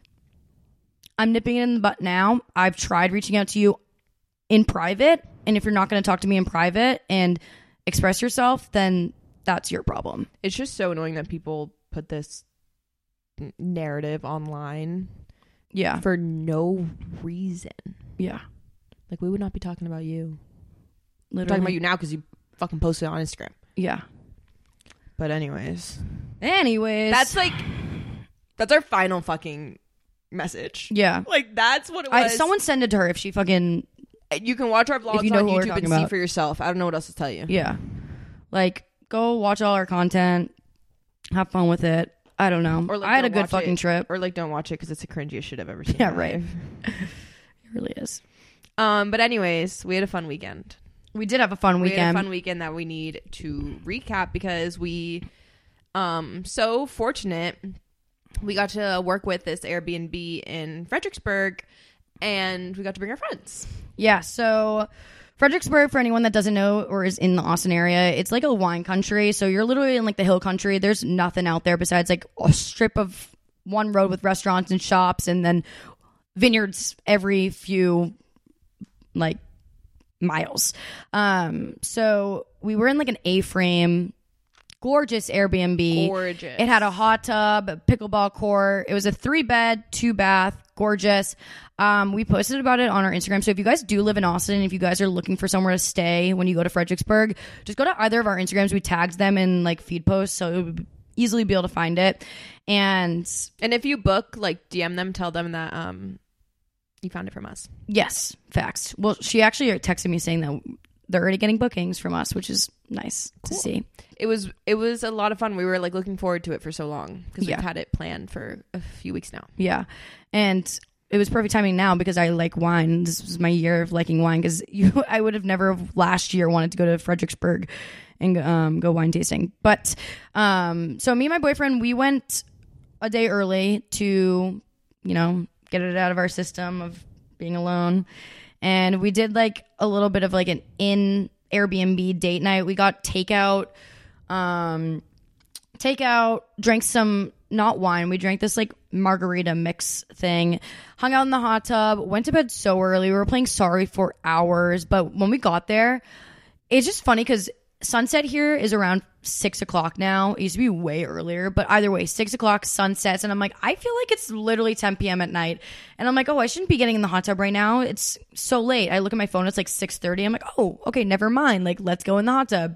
I'm nipping it in the butt now. I've tried reaching out to you in private, and if you're not going to talk to me in private and express yourself, then that's your problem. It's just so annoying that people put this narrative online for no reason. Yeah. Like, we would not be talking about you. Literally. We're talking about you now because you fucking posted on Instagram. Yeah. But anyways, that's our final fucking message. Yeah. Like, that's what it was. Someone send it to her if she fucking... You can watch our vlogs on YouTube and see for yourself. I don't know what else to tell you. Yeah. Like, go watch all our content. Have fun with it. I don't know. Or like, I had a good fucking trip. Or like, don't watch it because it's the cringiest shit I've ever seen. Yeah, right. It really is. But anyways, we had a fun weekend. We did have a fun weekend. We had a fun weekend that we need to recap because we, so fortunate, we got to work with this Airbnb in Fredericksburg, and we got to bring our friends. Yeah, so Fredericksburg, for anyone that doesn't know or is in the Austin area, it's like a wine country. So you're literally in like the hill country. There's nothing out there besides like a strip of one road with restaurants and shops, and then vineyards every few like miles. So we were in like an A-frame, gorgeous Airbnb. Gorgeous. It had a hot tub, a pickleball court. It was a 3-bed, 2-bath, gorgeous. We posted about it on our Instagram. So if you guys do live in Austin, if you guys are looking for somewhere to stay when you go to Fredericksburg, just go to either of our Instagrams. We tagged them in like feed posts, so it would easily be able to find it. And if you book, like, DM them, tell them that you found it from us. Yes, facts. Well, she actually texted me saying that they're already getting bookings from us, which is nice to see. It was a lot of fun. We were like looking forward to it for so long because we've had it planned for a few weeks now. Yeah, and it was perfect timing now because I like wine. This was my year of liking wine because I would have never last year wanted to go to Fredericksburg and go wine tasting. But so me and my boyfriend, we went a day early to, get it out of our system of being alone. And we did like a little bit of like an in Airbnb date night. We got takeout, drank some, not wine. We drank this like margarita mix thing, hung out in the hot tub, went to bed so early. We were playing Sorry for hours. But when we got there, it's just funny because sunset here is around 6 o'clock now. It used to be way earlier, but either way, 6 o'clock sunsets. And I'm like, I feel like it's literally 10 p.m. at night. And I'm like, oh, I shouldn't be getting in the hot tub right now. It's so late. I look at my phone. It's like 6:30. I'm like, oh, okay, never mind. Like, let's go in the hot tub.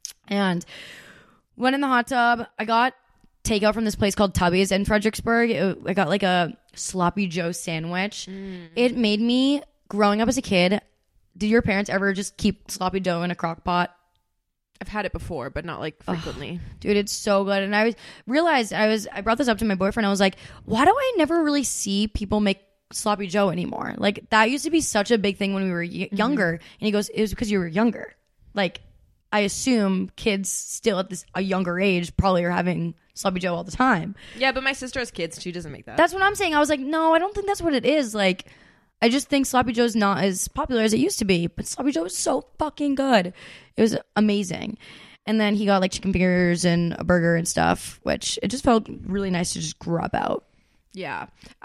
And went in the hot tub. I got takeout from this place called Tubby's in Fredericksburg. I got like a sloppy Joe sandwich. It made me, growing up as a kid, did your parents ever just keep sloppy Joe in a crock pot? I've had it before, but not like frequently. Dude, it's so good. And I brought this up to my boyfriend. I was like, why do I never really see people make sloppy Joe anymore? Like, that used to be such a big thing when we were younger. And he goes, it was because you were younger. Like, I assume kids still at a younger age probably are having sloppy Joe all the time. Yeah, but my sister has kids. She doesn't make that. That's what I'm saying. I was like, no, I don't think that's what it is. Like, I just think sloppy Joe's not as popular as it used to be. But sloppy Joe is so fucking good. It was amazing. And then he got like chicken fingers and a burger and stuff, which it just felt really nice to just grub out. Yeah.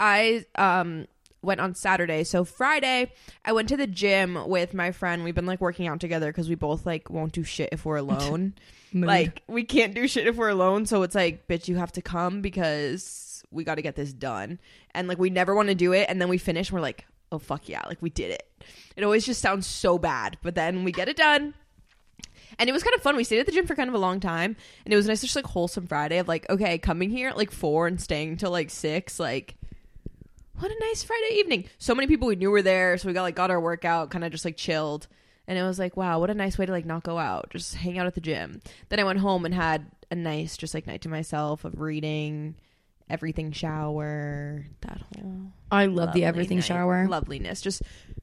I went on Saturday. So Friday, I went to the gym with my friend. We've been like working out together because we both like won't do shit if we're alone. Like, we can't do shit if we're alone. So it's like, bitch, you have to come because we got to get this done. And like, we never want to do it. And then we finish and we're like, oh, fuck yeah. Like, we did it. It always just sounds so bad. But then we get it done. And it was kind of fun. We stayed at the gym for kind of a long time. And it was nice, just like wholesome Friday of like, okay, coming here at like 4 and staying till like 6. Like, what a nice Friday evening. So many people we knew were there. So we got our workout, kind of just like chilled. And it was like, wow, what a nice way to like not go out. Just hang out at the gym. Then I went home and had a nice just like night to myself of reading, everything shower, that whole I love the everything shower. Loveliness. Just,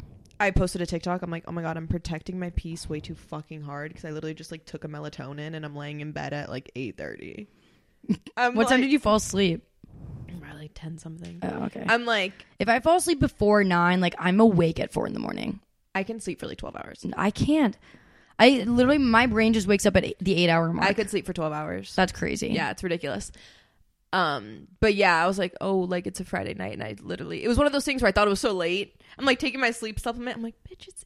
I posted a TikTok. I'm like, oh my God, I'm protecting my peace way too fucking hard because I literally just like took a melatonin and I'm laying in bed at like 8:30. What time did you fall asleep? Probably like 10 something. Oh, okay. I'm like, if I fall asleep before 9, like I'm awake at 4 a.m. I can sleep for like 12 hours. I can't. I literally, my brain just wakes up at the 8-hour mark. I could sleep for 12 hours. That's crazy. Yeah, it's ridiculous. But yeah, I was like, oh, like it's a Friday night, and it was one of those things where I thought it was so late. I'm like taking my sleep supplement. I'm like, bitch, it's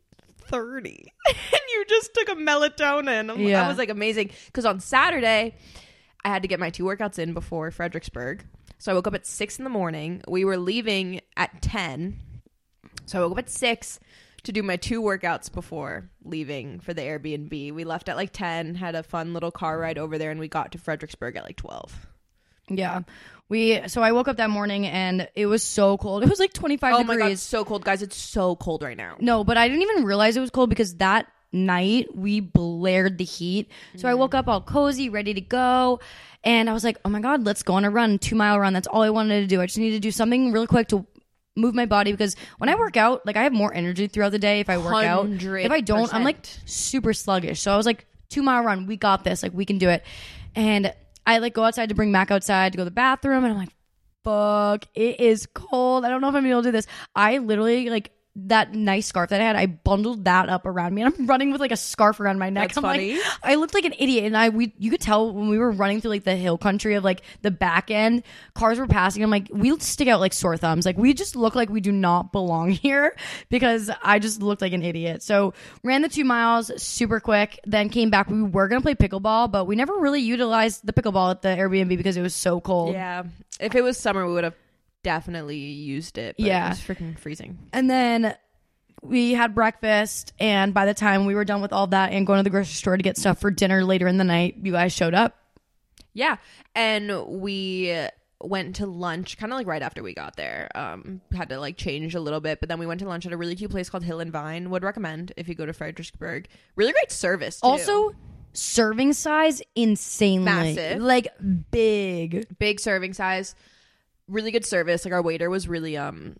8:30, and you just took a melatonin. I was like, amazing, because on Saturday I had to get my 2 workouts in before Fredericksburg. So I woke up at 6 a.m. We were leaving at 10, so I woke up at 6 to do my 2 workouts before leaving for the Airbnb. We left at like 10, had a fun little car ride over there, and we got to Fredericksburg at like 12. Yeah. So I woke up that morning and it was so cold. It was like 25 degrees. Oh my God, it's so cold. Guys, it's so cold right now. No, but I didn't even realize it was cold because that night we blared the heat. So I woke up all cozy, ready to go. And I was like, oh my God, let's go on a run, 2-mile run. That's all I wanted to do. I just needed to do something really quick to move my body because when I work out, like I have more energy throughout the day if I work out. If I don't, I'm like super sluggish. So I was like, 2-mile run, we got this. Like we can do it. And I like go outside to bring Mac outside to go to the bathroom, and I'm like, fuck, it is cold. I don't know if I'm able to do this. I literally like that nice scarf that I had, I bundled that up around me, and I'm running with like a scarf around my neck. That's I'm funny. Like, I looked like an idiot, and you could tell when we were running through like the hill country of like the back end, cars were passing. I'm like, we stick out like sore thumbs. Like we just look like we do not belong here because I just looked like an idiot. So ran the 2 miles super quick, then came back. We were gonna play pickleball, but we never really utilized the pickleball at the Airbnb because it was so cold. Yeah, if it was summer, we would have definitely used it. But yeah, it was freaking freezing. And then we had breakfast, and by the time we were done with all that and going to the grocery store to get stuff for dinner later in the night, you guys showed up. Yeah, and we went to lunch kind of like right after we got there. Had to like change a little bit, but then we went to lunch at a really cute place called Hill and Vine. Would recommend if you go to Fredericksburg. Really great service too. Also, serving size insanely massive, like big serving size. Really good service. Like our waiter was really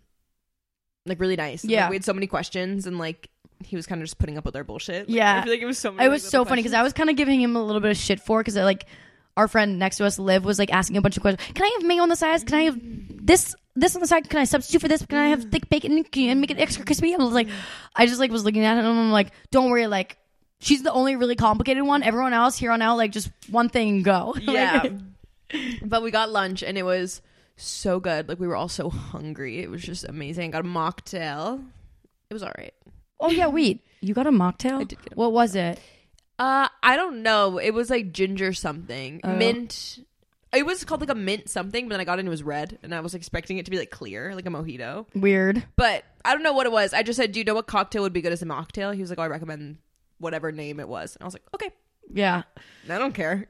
like really nice. Yeah, like, we had so many questions, and like he was kind of just putting up with our bullshit. Like, yeah, I feel like it was so many. It was so funny because I was kind of giving him a little bit of shit for because like our friend next to us, Liv, was like asking a bunch of questions. Can I have mayo on the sides? Can I have this on the side? Can I substitute for this? Can I have thick bacon and make it extra crispy? I was like, I just like was looking at him and I'm like, don't worry, like she's the only really complicated one. Everyone else here on out, like just one thing and go. Yeah. But we got lunch and it was so good. Like we were all so hungry. It was just amazing. Got a mocktail. It was all right. Oh yeah, wait. You got a mocktail? I did get a What was it? I don't know. It was like ginger something. Mint. It was called like a mint something, but then I got it and it was red, and I was expecting it to be like clear, like a mojito. Weird. But I don't know what it was. I just said, do you know what cocktail would be good as a mocktail? He was like, oh, I recommend whatever name it was. And I was like, okay. Yeah. I don't care.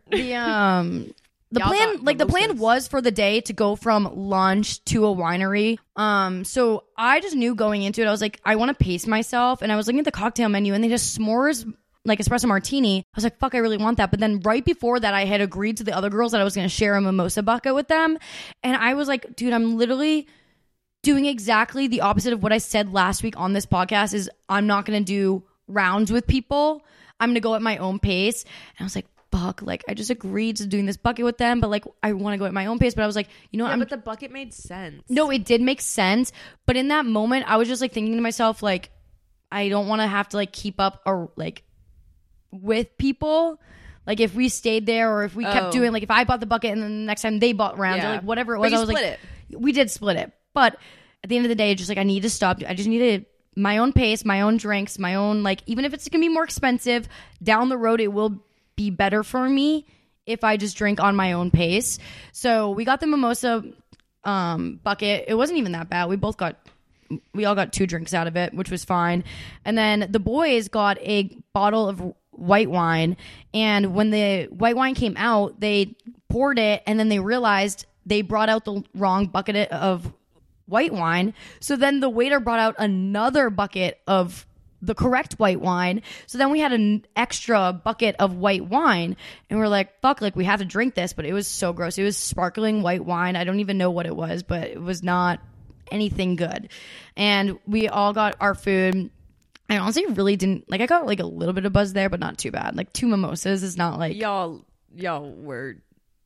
The plan was for the day to go from lunch to a winery. So I just knew going into it, I was like, I want to pace myself. And I was looking at the cocktail menu and they just s'mores like espresso martini. I was like, fuck, I really want that. But then right before that, I had agreed to the other girls that I was going to share a mimosa bucket with them. And I was like, dude, I'm literally doing exactly the opposite of what I said last week on this podcast is I'm not going to do rounds with people. I'm going to go at my own pace. And I was like, fuck, like I just agreed to doing this bucket with them, but like I want to go at my own pace. But I was like, you know, but the bucket made sense. No, it did make sense. But in that moment, I was just like thinking to myself, like, I don't want to have to like keep up or like with people. Like if we stayed there or if we kept doing like if I bought the bucket and then the next time they bought rounds or like whatever it was, But you I was split like, it. We did split it. But at the end of the day, just like I need to stop. I just needed my own pace, my own drinks, my own like even if it's gonna be more expensive down the road, it will be better for me if I just drink on my own pace. So we got the mimosa bucket. It wasn't even that bad. We all got 2 drinks out of it, which was fine. And then the boys got a bottle of white wine. And when the white wine came out, they poured it and then they realized they brought out the wrong bucket of white wine. So then the waiter brought out another bucket of the correct white wine. So then we had an extra bucket of white wine and we're like, fuck, like we have to drink this. But it was so gross. It was sparkling white wine. I don't even know what it was, but it was not anything good. And we all got our food. I honestly really didn't like, I got like a little bit of buzz there, but not too bad. Like 2 mimosas is not like y'all were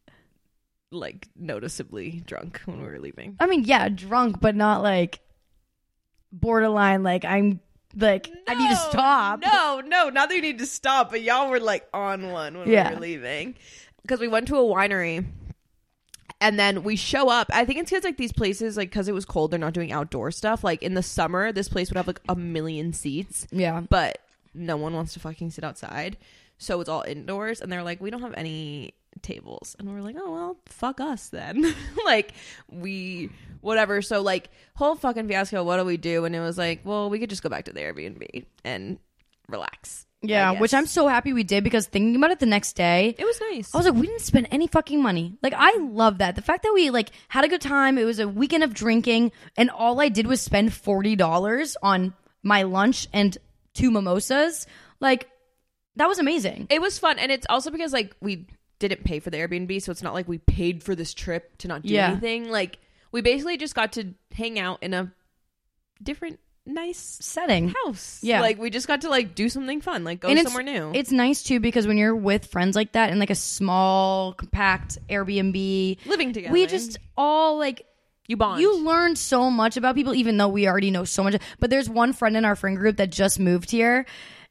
like noticeably drunk when we were leaving. I mean, yeah, drunk, but not like borderline like I'm like I need to stop. No, not that you need to stop, but y'all were like on one when we were leaving. Because we went to a winery and then we show up. I think it's because like these places, like because it was cold, they're not doing outdoor stuff. Like in the summer, this place would have like 1 million seats. Yeah. But no one wants to fucking sit outside. So it's all indoors. And they're like, we don't have any tables. And we're like, oh, well, fuck us then. Like whatever. So like whole fucking fiasco, what do we do? And it was like, well, we could just go back to the Airbnb and relax. Yeah, which I'm so happy we did because thinking about it the next day, it was nice. I was like, we didn't spend any fucking money. Like, I love that. The fact that we like had a good time. It was a weekend of drinking and all I did was spend $40 on my lunch and 2 mimosas. Like, that was amazing. It was fun. And it's also because like we didn't pay for the Airbnb. So it's not like we paid for this trip to not do anything. Like we basically just got to hang out in a different nice setting house. Yeah, like we just got to like do something fun, like go somewhere new. It's nice too because when you're with friends like that in like a small compact Airbnb living together, we just all like you bond. You learn so much about people even though we already know so much. But there's one friend in our friend group that just moved here.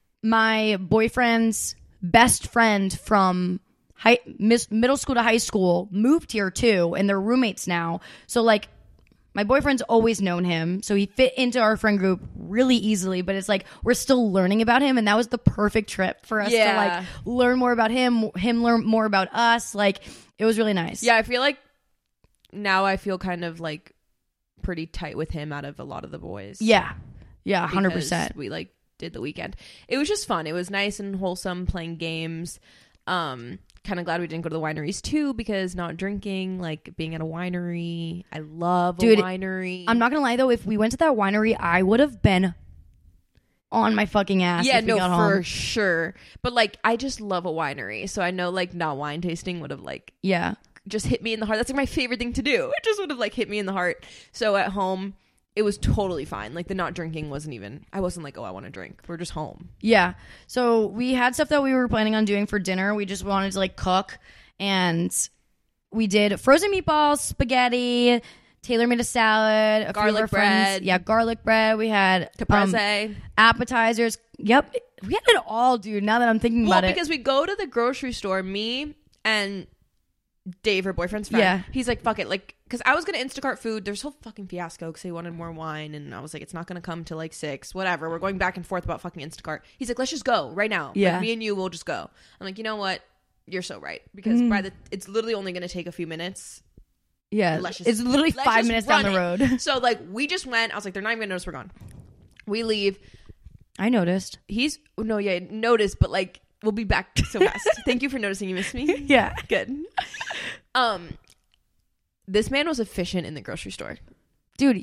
My boyfriend's best friend from middle school to high school moved here too and they're roommates now. So like my boyfriend's always known him, so he fit into our friend group really easily, but it's like we're still learning about him, and that was the perfect trip for us to like learn more about him learn more about us. Like it was really nice. Yeah, I feel like now I feel kind of like pretty tight with him out of a lot of the boys. Yeah, 100%. We like did the weekend. It was just fun. It was nice and wholesome playing games. Kind of glad we didn't go to the wineries too because not drinking, like being at a winery, I love a winery. I'm not gonna lie though, if we went to that winery I would have been on my fucking ass. Yeah, no, for sure. But like I just love a winery, so I know like not wine tasting would have like just hit me in the heart. That's like my favorite thing to do. It just would have like hit me in the heart. So at home it was totally fine. Like the not drinking wasn't even, I wasn't like, oh, I want to drink. We're just home. Yeah. So we had stuff that we were planning on doing for dinner. We just wanted to like cook and we did frozen meatballs, spaghetti, Taylor made a salad, garlic bread. Yeah, garlic bread. We had caprese, appetizers. Yep. We had it all, dude, now that I'm thinking about it. Because we go to the grocery store, me and Dave, her boyfriend's friend. Yeah. He's like, fuck it. Like, because I was going to Instacart food. There's a whole fucking fiasco because they wanted more wine. And I was like, it's not going to come till like 6. Whatever. We're going back and forth about fucking Instacart. He's like, let's just go right now. Yeah. Like, me and you will just go. I'm like, you know what? You're so right. Because it's literally only going to take a few minutes. Yeah. Let's just, it's literally let's 5 just minutes down the run road. it. So like, we just went. I was like, they're not even going to notice we're gone. We leave. I noticed. Noticed, but like, we'll be back so fast. Thank you for noticing you missed me. Yeah. Good. This man was efficient in the grocery store. Dude,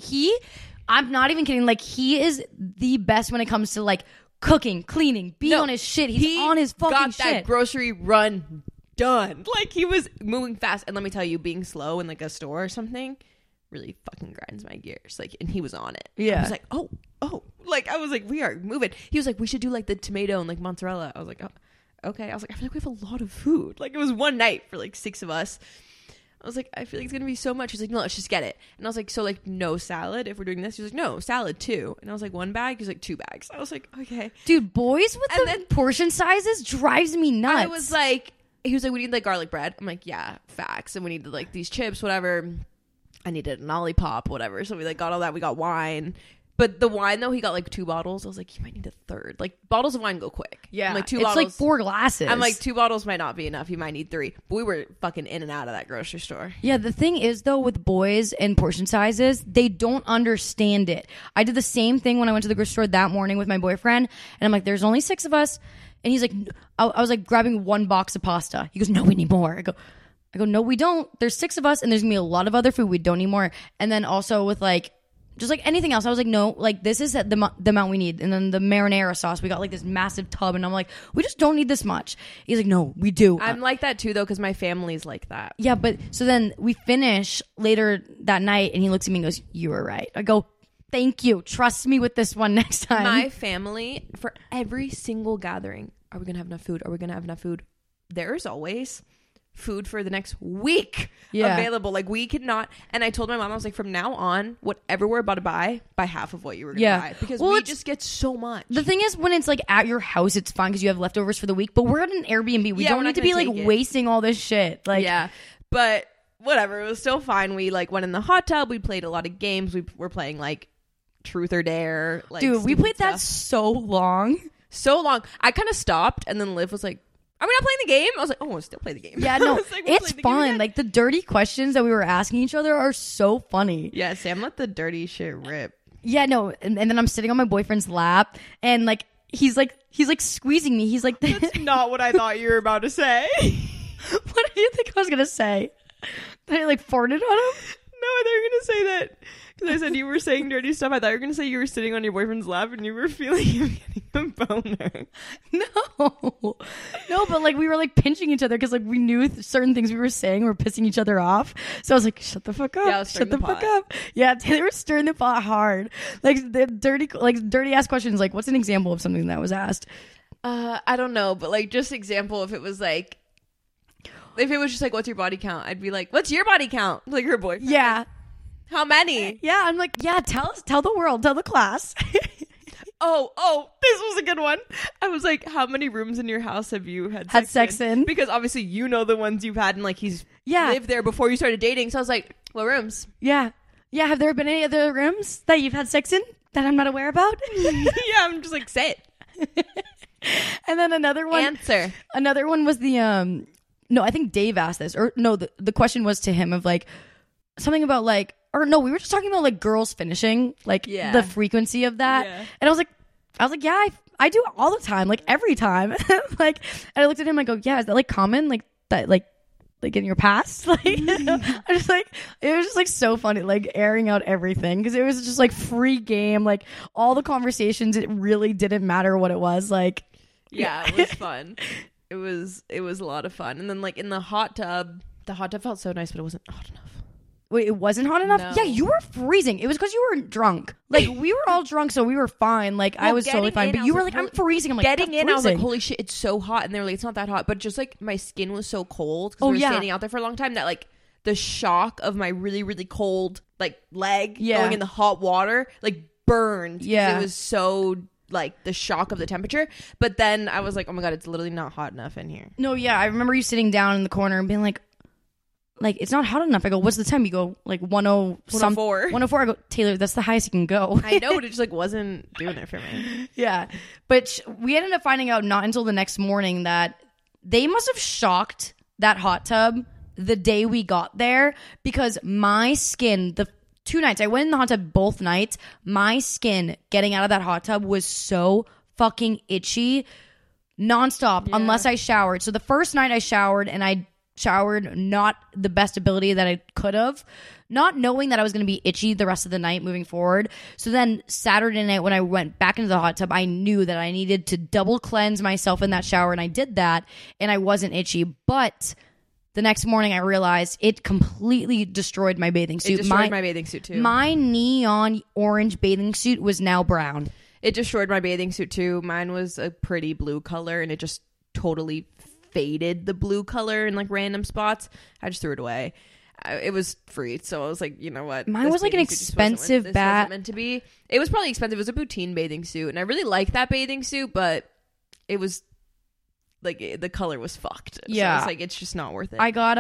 I'm not even kidding. Like, he is the best when it comes to like cooking, cleaning, being on his shit. He's on his fucking got shit. That grocery run done. Like, he was moving fast. And let me tell you, being slow in like a store or something really fucking grinds my gears. Like, and he was on it. Yeah. I was like, oh. Like, I was like, we are moving. He was like, we should do like the tomato and like mozzarella. I was like, oh, okay. I was like, I feel like we have a lot of food. Like, it was one night for like 6 of us. I was like, I feel like it's gonna be so much. He's like, no, let's just get it. And I was like, so like no salad if we're doing this? He was like, no, salad too. And I was like, 1 bag? He's like, 2 bags. I was like, okay. Dude, boys with the portion sizes drives me nuts. I was like, he was like, we need like garlic bread. I'm like, yeah, facts. And we needed like these chips, whatever. I needed an Olipop, whatever. So we like got all that. We got wine. But the wine though, he got like 2 bottles. I was like, you might need a third. Like, bottles of wine go quick. yeah, I'm like, 2 it's bottles. like 4 glasses. I'm like, 2 bottles might not be enough. You might need 3. But we were fucking in and out of that grocery store. Yeah, the thing is though, with boys and portion sizes, they don't understand it. I did the same thing when I went to the grocery store that morning with my boyfriend, and I'm like, there's only 6 of us, and he's like, I was like grabbing 1 box of pasta. He goes, no, we need more. I go, no, we don't. There's 6 of us, and there's gonna be a lot of other food. We don't need more. And then also with like, just like anything else, I was like, no, like this is the amount we need. And then the marinara sauce, we got like this massive tub, and I'm like, we just don't need this much. He's like, no, we do. I'm like that too though, because my family's like that. Yeah, but so then we finish later that night, and he looks at me and goes, you were right. I go, thank you. Trust me with this one next time. My family, for every single gathering, are we gonna have enough food? Are we gonna have enough food? There's always food for the next week available. Like, we could not. And I told my mom, I was like, from now on, whatever we're about to buy half of what you were gonna buy, because we just get so much. The thing is, when it's like at your house, it's fine because you have leftovers for the week, but we're at an Airbnb. We don't need to be like wasting all this shit. Like, yeah, but whatever, it was still fine. We like went in the hot tub, we played a lot of games. We were playing like Truth or Dare. Like, dude, we played that so long. I kind of stopped, and then Liv was like, are we not playing the game? I was like, oh, we'll still play the game. Yeah, no, like, it's fun. Like, the dirty questions that we were asking each other are so funny. Yeah, Sam let the dirty shit rip. Yeah, no, and then I'm sitting on my boyfriend's lap, and like he's like squeezing me. He's like, that's not what I thought you were about to say. What do you think I was gonna say? That I like farted on him? No, I thought you were gonna say that. Because I said you were saying dirty stuff. I thought you were going to say you were sitting on your boyfriend's lap and you were feeling him getting a boner. No, but like we were like pinching each other because like we knew certain things we were saying were pissing each other off. So I was like, shut the fuck up. Yeah, shut the fuck up. Yeah, they were stirring the pot hard. Like the dirty ass questions. Like, what's an example of something that was asked? I don't know, but like just example, if it was like, if it was just like, what's your body count? I'd be like, what's your body count? Like her boyfriend. Yeah. Like, how many? Yeah, I'm like, yeah, tell the world, tell the class. Oh, this was a good one. I was like, how many rooms in your house have you had sex in? Because obviously you know the ones you've had, and like he's lived there before you started dating. So I was like, what rooms? Yeah. Have there been any other rooms that you've had sex in that I'm not aware about? Yeah, I'm just like, say it. And then another one. Answer. Another one was the no, I think Dave asked this, or no, the question was to him of like something about like, or no, we were just talking about like girls finishing, like the frequency of that. Yeah. And I was like, yeah, I do it all the time, like every time. Like, and I looked at him, I go, yeah, is that like common, like that, like in your past? Like, I just like, it was just like so funny, like airing out everything, because it was just like free game, like all the conversations. It really didn't matter what it was, like. Yeah, it was fun. It was a lot of fun. And then like in the hot tub felt so nice, but it wasn't hot enough. Wait, it wasn't hot enough? No. Yeah, you were freezing. It was because you were drunk. Like, we were all drunk, so we were fine. Like, I was totally fine. But you were like, I'm freezing. I'm like, getting in, I was like, holy shit, it's so hot. And they were like, it's not that hot. But just like my skin was so cold because we were standing out there for a long time that like the shock of my really, really cold like leg going in the hot water like burned. Yeah. It was so like the shock of the temperature. But then I was like, oh my God, it's literally not hot enough in here. No, yeah. I remember you sitting down in the corner and being like, like, it's not hot enough. I go, what's the time? You go, like, 104. 104. I go, Taylor, that's the highest you can go. I know, but it just like wasn't doing it for me. Yeah. But we ended up finding out not until the next morning that they must have shocked that hot tub the day we got there, because my skin, the 2 nights, I went in the hot tub both nights, my skin getting out of that hot tub was so fucking itchy nonstop unless I showered. So the first night I showered, and I showered not the best ability that I could have, not knowing that I was going to be itchy the rest of the night moving forward. So then Saturday night when I went back into the hot tub, I knew that I needed to double cleanse myself in that shower, and I did that, and I wasn't itchy. But the next morning I realized it completely destroyed my bathing suit. It destroyed my bathing suit too. My neon orange bathing suit was now brown. It destroyed my bathing suit too. Mine was a pretty blue color, and it just totally faded the blue color in like random spots. I just threw it away. It was free, so I was like, you know what? Mine was like an expensive bat. Meant to be. It was probably expensive. It was a Boutin bathing suit, and I really liked that bathing suit, but it was like the color was fucked. Yeah, so it's like it's just not worth it. I got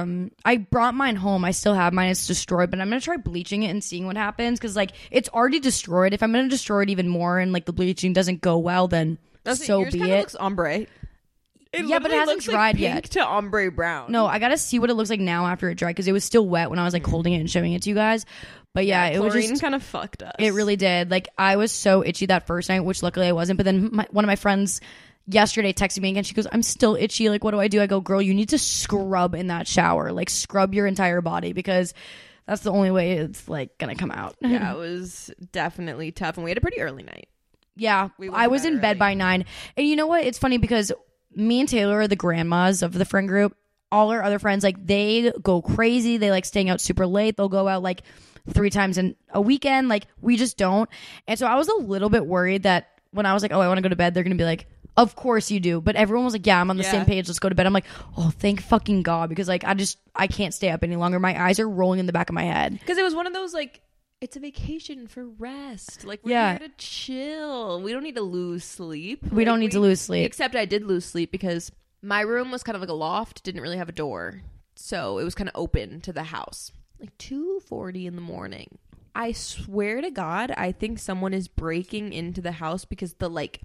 I brought mine home. I still have mine. It's destroyed, but I'm gonna try bleaching it and seeing what happens, because like it's already destroyed. If I'm gonna destroy it even more and like the bleaching doesn't go well, then so be it. Looks ombre. Yeah, but it hasn't dried yet. Pink to ombre brown. No, I gotta see what it looks like now after it dried, because it was still wet when I was like holding it and showing it to you guys. But yeah, it was just kind of fucked us. It really did. Like, I was so itchy that first night, which luckily I wasn't. But then one of my friends yesterday texted me again. She goes, I'm still itchy. Like, what do I do? I go, girl, you need to scrub in that shower. Like, scrub your entire body, because that's the only way it's like gonna come out. Yeah, it was definitely tough, and we had a pretty early night. Yeah, I was in bed by 9. And you know what? It's funny because me and Taylor are the grandmas of the friend group. All our other friends, like, they go crazy. They like staying out super late. They'll go out like 3 times in a weekend. Like, we just don't. And so I was a little bit worried that when I was like, oh, I want to go to bed, they're going to be like, of course you do. But everyone was like, yeah, I'm on the same page. Let's go to bed. I'm like, oh, thank fucking God. Because like, I can't stay up any longer. My eyes are rolling in the back of my head. Because it was one of those like, it's a vacation for rest. Like, we're here to chill. We don't need to lose sleep. We don't need to lose sleep. Except I did lose sleep because my room was kind of like a loft, didn't really have a door. So it was kind of open to the house. Like 2:40 in the morning. I swear to God, I think someone is breaking into the house, because the like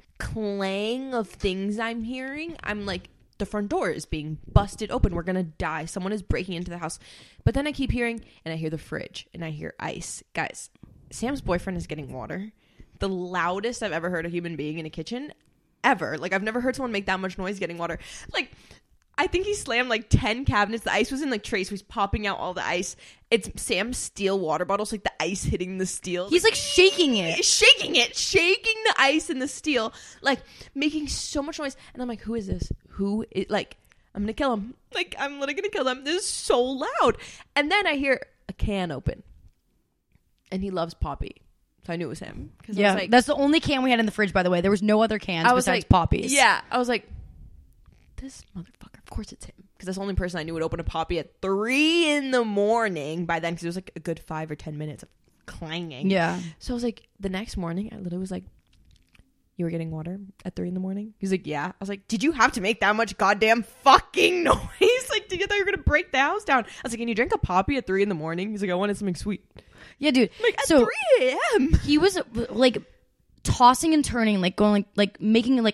clang of things I'm hearing, I'm like, the front door is being busted open. We're going to die. Someone is breaking into the house. But then I keep hearing, and I hear the fridge, and I hear ice. Guys, Sam's boyfriend is getting water. The loudest I've ever heard a human being in a kitchen ever. Like, I've never heard someone make that much noise getting water. Like, I think he slammed like 10 cabinets. The ice was in like trays, so he's popping out all the ice. It's Sam's steel water bottles, like the ice hitting the steel. He's like shaking it. Shaking the ice in the steel, like making so much noise. And I'm like, who is this? Who is, like, I'm gonna kill him. Like, I'm literally gonna kill them. This is so loud. And then I hear a can open, and he loves Poppy. So I knew it was him. Yeah, I was like, that's the only can we had in the fridge, by the way. There was no other cans besides like, Poppy's. Yeah, I was like, this motherfucker, of course it's him. Because that's the only person I knew would open a Poppy at 3 in the morning by then, because it was like a good 5 or 10 minutes of clanging. Yeah. So I was like, the next morning, I literally was like, you were getting water at 3 in the morning? He's like, yeah. I was like, did you have to make that much goddamn fucking noise? Like, did you thought you were going to break the house down? I was like, can you drink a Poppy at 3 in the morning? He's like, I wanted something sweet. Yeah, dude. I'm like, at so 3 a.m. He was like tossing and turning, like going like making like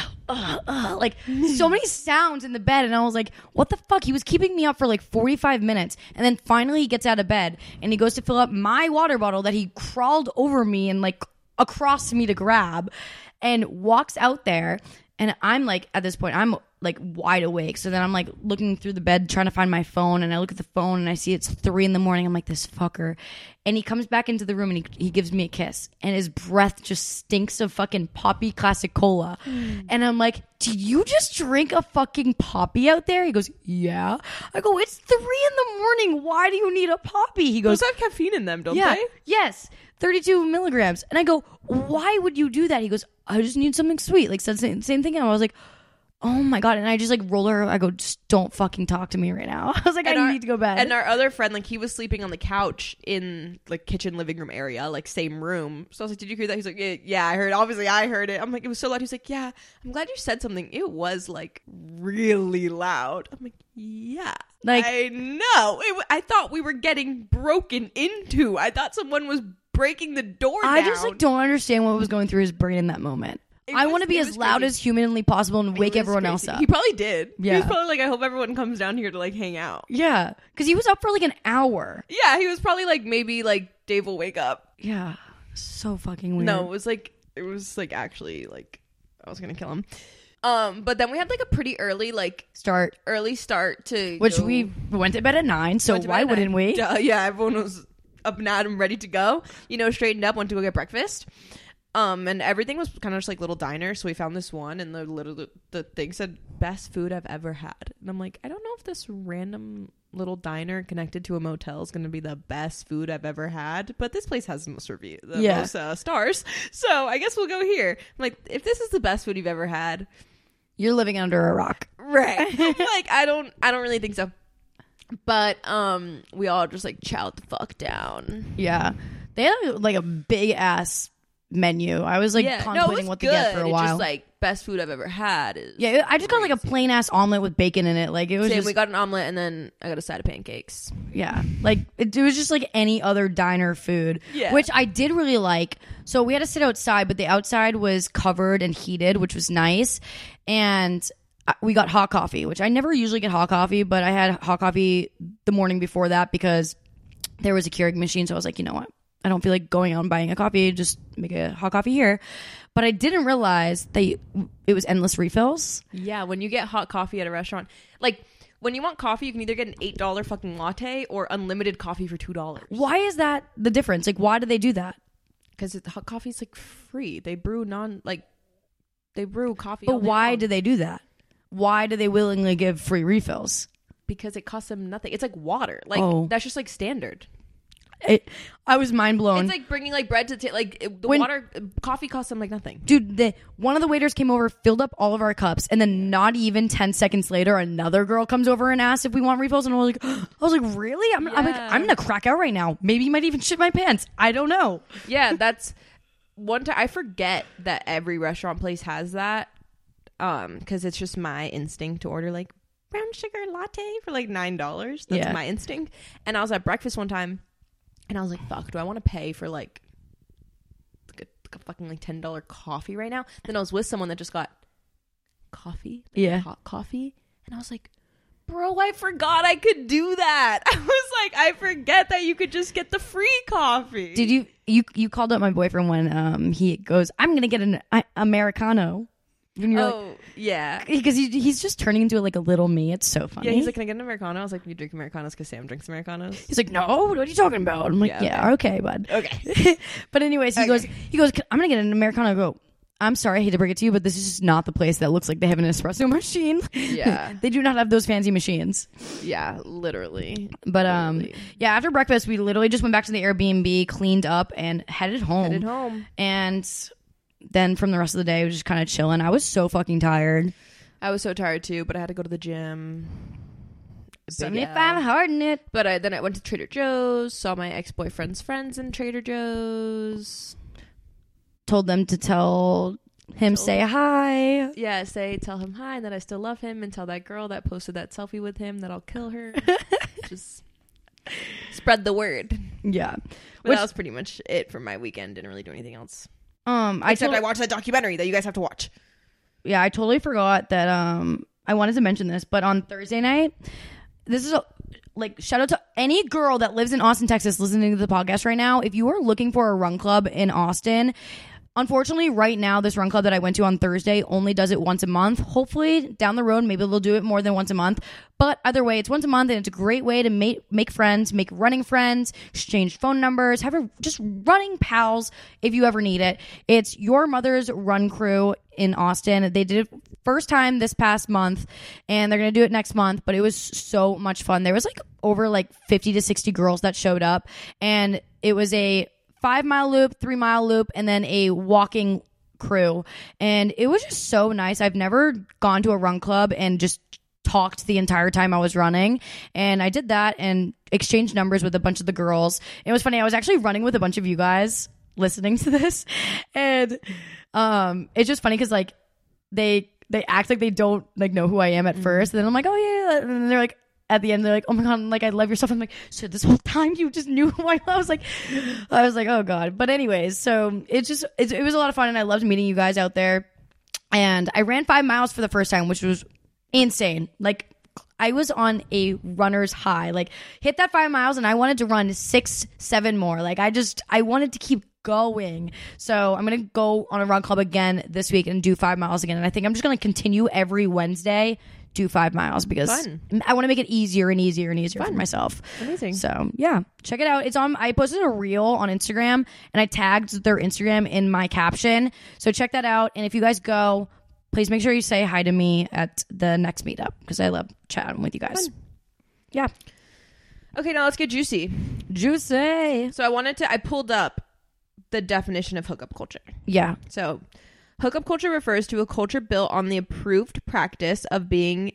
like so many sounds in the bed, and I was like, what the fuck? He was keeping me up for like 45 minutes, and then finally he gets out of bed and he goes to fill up my water bottle that he crawled over me and like across me to grab, and walks out there. And I'm like, at this point, I'm like wide awake. So then I'm like looking through the bed trying to find my phone, and I look at the phone and I see it's 3 in the morning. I'm like, this fucker. And he comes back into the room and he gives me a kiss, and his breath just stinks of fucking Poppy Classic Cola. And I'm like, did you just drink a fucking Poppy out there? He goes, yeah. I go, it's 3 in the morning. Why do you need a Poppy? He goes, those have caffeine in them, don't they? Yes. 32 milligrams. And I go, why would you do that? He goes, I just need something sweet. Like, said the same thing. And I was like, oh my God. And I just like roll her. I go, just don't fucking talk to me right now. I was like, I need to go bed. And our other friend, like, he was sleeping on the couch in like kitchen living room area, like same room. So I was like, did you hear that? He's like, yeah, I heard. Obviously, I heard it. I'm like, it was so loud. He's like, yeah, I'm glad you said something. It was like really loud. I'm like, yeah, like, I know. I thought we were getting broken into. I thought someone was breaking the door down. I just like don't understand what was going through his brain in that moment. I want to be as loud as humanly possible and wake everyone else up. He probably did. Yeah. He was probably like, I hope everyone comes down here to like hang out. Yeah. Because he was up for like an hour. Yeah, he was probably like, maybe like Dave will wake up. Yeah. So fucking weird. No, it was like actually like I was gonna kill him. But then we had like a pretty early start to which go. we went to bed at 9, so why wouldn't we? Yeah, everyone was up and at 'em, ready to go. You know, straightened up, went to go get breakfast. And everything was kind of just like little diners. So we found this one, and the thing said best food I've ever had. And I'm like, I don't know if this random little diner connected to a motel is going to be the best food I've ever had, but this place has the most most stars. So I guess we'll go here. I'm like, if this is the best food you've ever had, you're living under a rock, right? Like, I don't really think so. But we all just like chowed the fuck down. Yeah, they had like a big ass menu. I was like contemplating what to get for a while. It's just like best food I've ever had. I just got like a plain ass omelet with bacon in it. Like it was Same, just, we got an omelet and then I got a side of pancakes. Yeah, like it was just like any other diner food, which I did really like. So we had to sit outside, but the outside was covered and heated, which was nice. And we got hot coffee, which I never usually get hot coffee, but I had hot coffee the morning before that because there was a Keurig machine. So I was like, you know what? I don't feel like going out and buying a coffee. Just make a hot coffee here. But I didn't realize that it was endless refills. Yeah, when you get hot coffee at a restaurant, like when you want coffee, you can either get an $8 fucking latte or unlimited coffee for $2. Why is that the difference? Like, why do they do that? Because hot coffee is like free. They brew coffee. But why do they do that? Why do they willingly give free refills? Because it costs them nothing. It's like water. Like that's just like standard. I was mind blown. It's like bringing like bread to coffee costs them like nothing. Dude, one of the waiters came over, filled up all of our cups, and then not even 10 seconds later, another girl comes over and asks if we want refills, and I was like, really? I'm like, I'm gonna crack out right now. Maybe you might even shit my pants. I don't know. Yeah, that's one time. I forget that every restaurant place has that, because it's just my instinct to order like brown sugar latte for like $9. That's my instinct. And I was at breakfast one time. And I was like, fuck, do I want to pay for like a fucking like $10 coffee right now? Then I was with someone that just got coffee. Hot coffee. And I was like, bro, I forgot I could do that. I was like, I forget that you could just get the free coffee. Did you called up my boyfriend when he goes, I'm going to get an Americano. And you're yeah. Because he's just turning into like a little me. It's so funny. Yeah, he's like, can I get an Americano? I was like, you drink Americanos because Sam drinks Americanos. He's like, no, what are you talking about? I'm like, okay, bud. Okay. But anyways, he goes, I'm going to get an Americano. I go, I'm sorry, I hate to break it to you, but this is just not the place that looks like they have an espresso machine. Yeah. They do not have those fancy machines. Yeah, literally. But yeah, after breakfast, we literally just went back to the Airbnb, cleaned up, and headed home. And then from the rest of the day, I was just kind of chilling. I was so fucking tired. I was so tired too, but I had to go to the gym. 75 hard in it. But then I went to Trader Joe's, saw my ex-boyfriend's friends in Trader Joe's. Told them to tell him say hi. Yeah, tell him hi and that I still love him, and tell that girl that posted that selfie with him that I'll kill her. Just spread the word. Yeah. But that was pretty much it for my weekend. Didn't really do anything else. I watched that documentary that you guys have to watch. Yeah, I totally forgot that I wanted to mention this, but on Thursday night, this is shout out to any girl that lives in Austin, Texas listening to the podcast right now. If you are looking for a run club in Austin, unfortunately, right now, this run club that I went to on Thursday only does it once a month. Hopefully, down the road, maybe they'll do it more than once a month. But either way, it's once a month, and it's a great way to make friends, make running friends, exchange phone numbers, just running pals if you ever need it. It's Your Mother's Run Crew in Austin. They did it first time this past month, and they're going to do it next month, but it was so much fun. There was over 50 to 60 girls that showed up, and it was a 5-mile loop, 3-mile loop, and then a walking crew, and it was just so nice. I've never gone to a run club and just talked the entire time I was running, and I did that and exchanged numbers with a bunch of the girls. It was funny. I was actually running with a bunch of you guys listening to this, and it's just funny because like they act like they don't like know who I am at first, and then I'm like, oh yeah, and then they're like, at the end they're like, oh my god, like I love your stuff. I'm like, so this whole time you just knew who I was. I was like, oh god. But anyways, so it was a lot of fun, and I loved meeting you guys out there. And I ran 5 miles for the first time, which was insane. Like I was on a runner's high. Like hit that 5 miles, and I wanted to run 6-7 more. Like I wanted to keep going. So I'm gonna go on a run club again this week and do 5 miles again. And I think I'm just gonna continue every Wednesday do 5 miles because I want to make it easier and easier and easier for myself. Amazing. So yeah, check it out. I posted a reel on Instagram, and I tagged their Instagram in my caption. So check that out. And if you guys go, please make sure you say hi to me at the next meetup because I love chatting with you guys. Fun. Yeah. Okay, now let's get juicy. Juicy. So I pulled up the definition of hookup culture. Yeah. So hookup culture refers to a culture built on the approved practice of engaging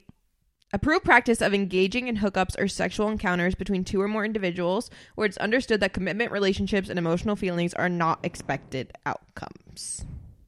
in hookups or sexual encounters between 2 or more individuals, where it's understood that commitment, relationships, and emotional feelings are not expected outcomes.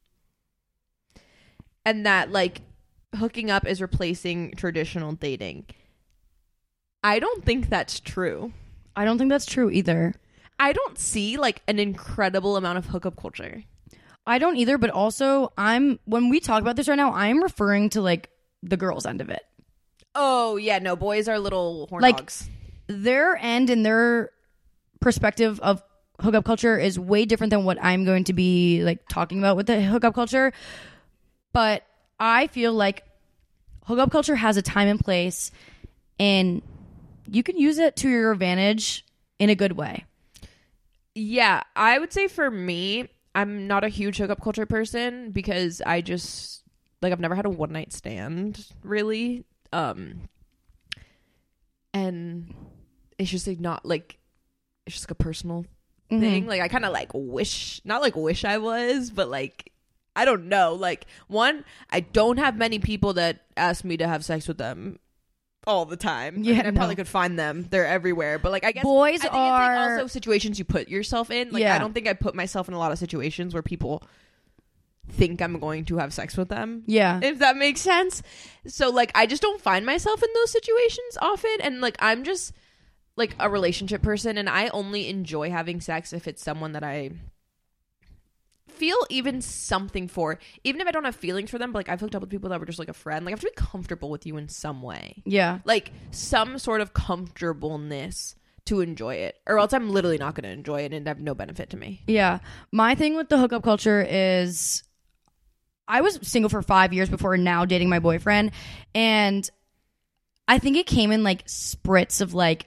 And that, like, hooking up is replacing traditional dating. I don't think that's true. I don't think that's true either. I don't see, like, an incredible amount of hookup culture. I don't either, but also when we talk about this right now, I'm referring to like the girls' end of it. Oh, yeah, no, boys are little horn like, dogs. Their end and their perspective of hookup culture is way different than what I'm going to be like talking about with the hookup culture. But I feel like hookup culture has a time and place, and you can use it to your advantage in a good way. Yeah, I would say for me, I'm not a huge hookup culture person because I just, like, I've never had a one night stand really. And it's just like not like, it's just like a personal thing. Like I kind of like wish I was, but like, I don't know. Like one, I don't have many people that ask me to have sex with them all the time. Yeah, I probably could find them. They're everywhere. But like, I guess boys I think are it's like also situations you put yourself in. Like, yeah. I don't think I put myself in a lot of situations where people think I'm going to have sex with them. Yeah. If that makes sense. So like, I just don't find myself in those situations often. And like, I'm just like a relationship person, and I only enjoy having sex if it's someone that I feel even something for, even if I don't have feelings for them. But like, I've hooked up with people that were just like a friend. Like I have to be comfortable with you in some way. Yeah. Like some sort of comfortableness to enjoy it, or else I'm literally not going to enjoy it and have no benefit to me. Yeah. My thing with the hookup culture is I was single for 5 years before now dating my boyfriend, and I think it came in like spritz of like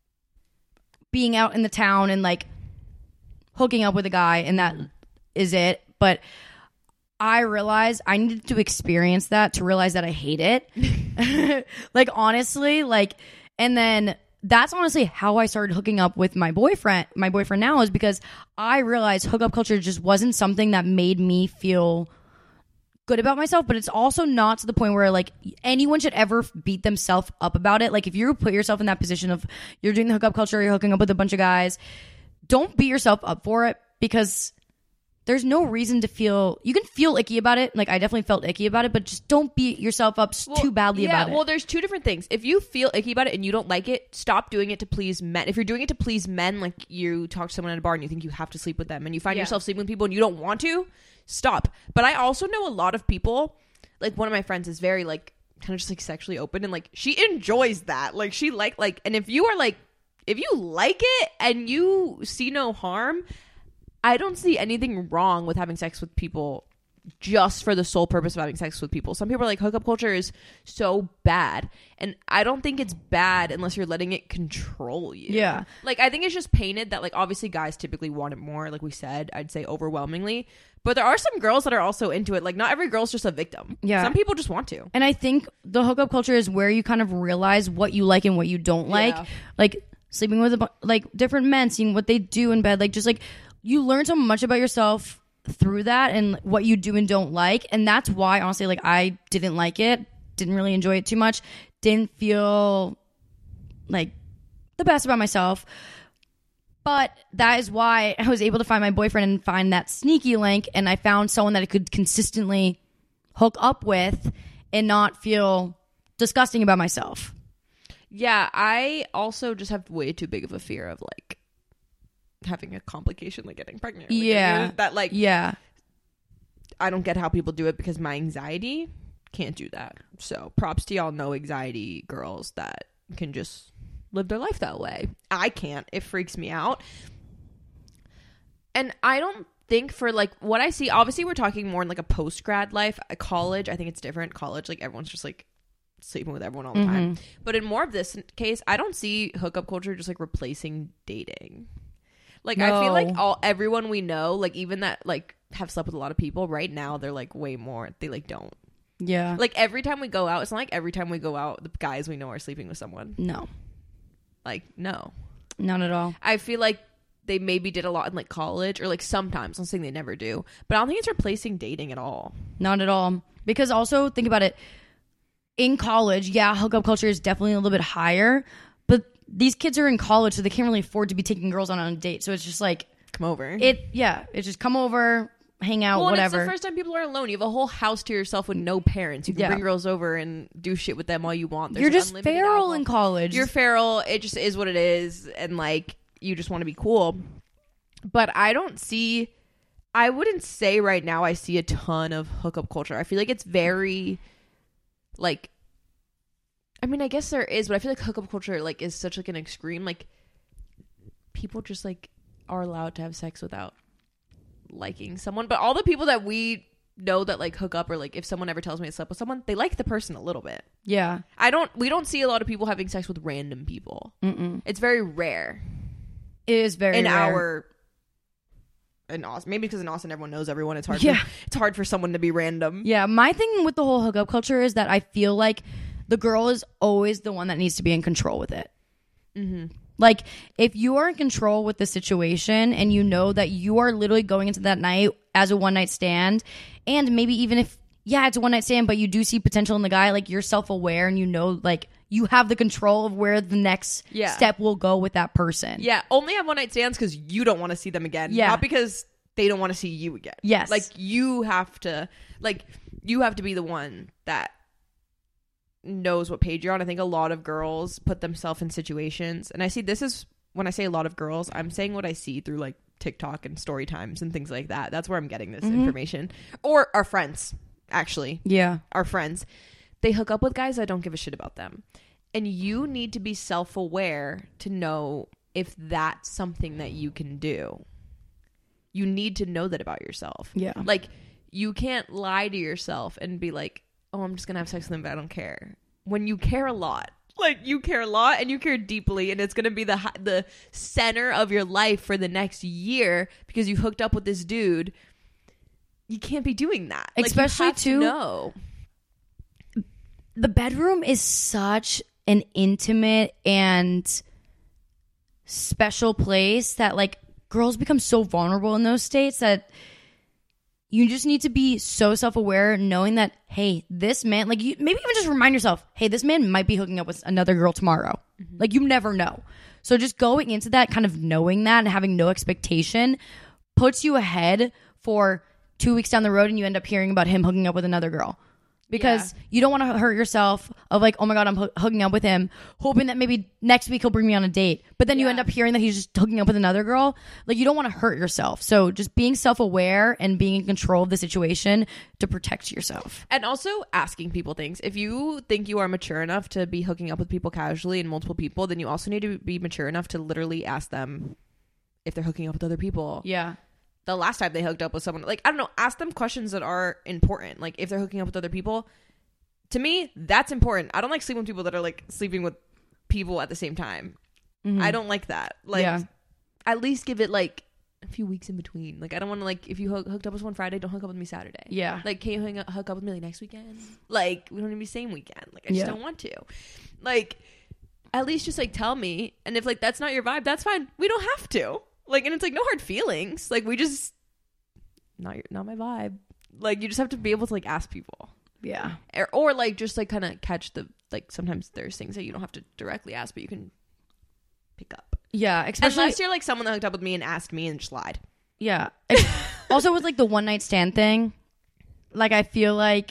being out in the town and like hooking up with a guy, and that is it. But I realized I needed to experience that to realize that I hate it. Like honestly, like, and then that's honestly how I started hooking up with my boyfriend now, is because I realized hookup culture just wasn't something that made me feel good about myself. But it's also not to the point where like anyone should ever beat themselves up about it. Like if you put yourself in that position of you're doing the hookup culture, you're hooking up with a bunch of guys, don't beat yourself up for it, because there's no reason to feel, you can feel icky about it. Like I definitely felt icky about it, but just don't beat yourself up too badly about it. Well, there's two different things. If you feel icky about it and you don't like it, stop doing it to please men. If you're doing it to please men, like you talk to someone at a bar and you think you have to sleep with them, and you find yourself sleeping with people and you don't want to, stop. But I also know a lot of people, like one of my friends is very like kind of just like sexually open, and like she enjoys that. Like she like, and if you are like, if you like it and you see no harm, I don't see anything wrong with having sex with people just for the sole purpose of having sex with people. Some people are like, hookup culture is so bad. And I don't think it's bad unless you're letting it control you. Yeah. Like, I think it's just painted that, like, obviously guys typically want it more. Like we said, I'd say overwhelmingly. But there are some girls that are also into it. Like, not every girl's just a victim. Yeah. Some people just want to. And I think the hookup culture is where you kind of realize what you like and what you don't like. Like, sleeping with like different men, seeing what they do in bed. Like, just like, you learn so much about yourself through that and what you do and don't like. And that's why, honestly, like I didn't like it, didn't really enjoy it too much, didn't feel like the best about myself. But that is why I was able to find my boyfriend and find that sneaky link. And I found someone that I could consistently hook up with and not feel disgusting about myself. Yeah, I also just have way too big of a fear of like having a complication, like getting pregnant. Like, Yeah. that like, Yeah. I don't get how people do it because my anxiety can't do that. So props to y'all, no anxiety girls that can just live their life that way. I can't. It freaks me out. And I don't think for like what I see, obviously we're talking more in like a post-grad life. A college, I think it's different. College, like everyone's just like sleeping with everyone all the time. But in more of this case, I don't see hookup culture just like replacing dating. Like I feel like everyone we know, like even that like have slept with a lot of people right now, they're like way more, they like don't. Yeah. Like every time we go out, it's not like every time we go out the guys we know are sleeping with someone. No. Like no. Not at all. I feel like they maybe did a lot in like college or like sometimes. I'm saying they never do, but I don't think it's replacing dating at all. Not at all. Because also think about it. In college, yeah, hookup culture is definitely a little bit higher, but these kids are in college, so they can't really afford to be taking girls on a date. So it's just like Come over. It's just come over, hang out, well, whatever. It's the first time people are alone. You have a whole house to yourself with no parents. You can bring girls over and do shit with them all you want. There's You're just unlimited feral alcohol. in college. You're feral. It just is what it is, and like you just want to be cool. But I wouldn't say right now I see a ton of hookup culture. I feel like it's very like, I mean, I guess there is, but I feel like hookup culture like is such like an extreme. Like people just like are allowed to have sex without liking someone. But all the people that we know that like hook up, or like if someone ever tells me I slept with someone, they like the person a little bit. Yeah. We don't see a lot of people having sex with random people. Mm-mm. It's very rare. It is very rare. In Austin, maybe because in Austin everyone knows everyone. It's hard. Yeah. It's hard for someone to be random. Yeah, my thing with the whole hookup culture is that I feel like the girl is always the one that needs to be in control with it. Mm-hmm. Like, if you are in control with the situation and you know that you are literally going into that night as a one-night stand, and maybe even if, yeah, it's a one-night stand, but you do see potential in the guy, like, you're self-aware and you know, like, you have the control of where the next step will go with that person. Yeah, only have one-night stands because you don't want to see them again. Yeah. Not because they don't want to see you again. Yes. Like, you have to be the one that knows what page you're on. I think a lot of girls put themselves in situations, and I see this is when I say a lot of girls, I'm saying what I see through like TikTok and story times and things like that. That's where I'm getting this information. Or our friends, actually. Yeah. Our friends. They hook up with guys that don't give a shit about them. And you need to be self-aware to know if that's something that you can do. You need to know that about yourself. Yeah. Like, you can't lie to yourself and be like, oh, I'm just going to have sex with him, but I don't care. When you care a lot. Like, you care a lot and you care deeply, and it's going to be the center of your life for the next year because you hooked up with this dude. You can't be doing that. Especially, like, you have too, to know. The bedroom is such an intimate and special place that, like, girls become so vulnerable in those states that you just need to be so self-aware, knowing that, hey, this man, like, you maybe even just remind yourself, hey, this man might be hooking up with another girl tomorrow. Mm-hmm. Like, you never know. So just going into that, kind of knowing that and having no expectation puts you ahead for 2 weeks down the road and you end up hearing about him hooking up with another girl. Because you don't want to hurt yourself of like, oh my God, I'm hooking up with him, hoping that maybe next week he'll bring me on a date. But then you end up hearing that he's just hooking up with another girl. Like, you don't want to hurt yourself. So just being self-aware and being in control of the situation to protect yourself. And also asking people things. If you think you are mature enough to be hooking up with people casually and multiple people, then you also need to be mature enough to literally ask them if they're hooking up with other people. Yeah. The last time they hooked up with someone, like, I don't know, ask them questions that are important. Like, if they're hooking up with other people, to me, that's important. I don't like sleeping with people that are like sleeping with people at the same time. Mm-hmm. I don't like that. Like, at least give it like a few weeks in between. Like, I don't want to, like, if you hooked up with someone Friday, don't hook up with me Saturday. Yeah. Like, can you hook up with me like next weekend? Like, we don't even be same weekend. Like, I just don't want to. Like, at least just like tell me. And if like that's not your vibe, that's fine. We don't have to. Like, and it's like no hard feelings. Like, we just not my vibe. Like, you just have to be able to like ask people. Yeah. Or like just like kind of catch the, like, sometimes there's things that you don't have to directly ask, but you can pick up. Yeah, especially Unless you're like someone that hooked up with me and asked me and just lied. yeah. Also with like the one night stand thing, like I feel like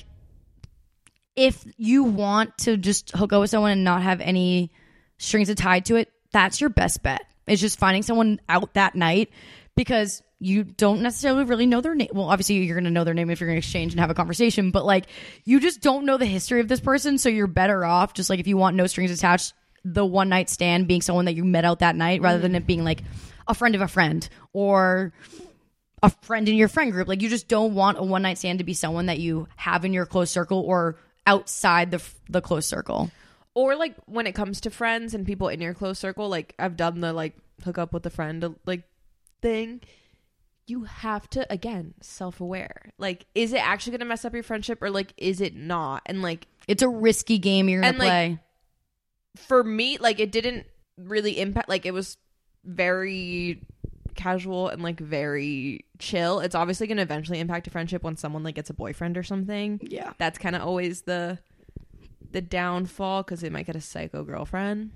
if you want to just hook up with someone and not have any strings tied to it, that's your best bet. It's just finding someone out that night, because you don't necessarily really know their name. Well, obviously you're going to know their name if you're going to exchange and have a conversation, but like you just don't know the history of this person, so you're better off just like, if you want no strings attached, the one night stand being someone that you met out that night, rather than it being like a friend of a friend or a friend in your friend group. Like, you just don't want a one night stand to be someone that you have in your close circle or outside the close circle. Or like when it comes to friends and people in your close circle, like I've done the like hook up with a friend like thing. You have to, again, self-aware. Like, is it actually going to mess up your friendship, or like is it not? And like, It's a risky game you're going to play. Like, for me, like, it didn't really impact, like, it was very casual and like very chill. It's obviously going to eventually impact a friendship when someone like gets a boyfriend or something. Yeah. That's kind of always the downfall, because they might get a psycho girlfriend.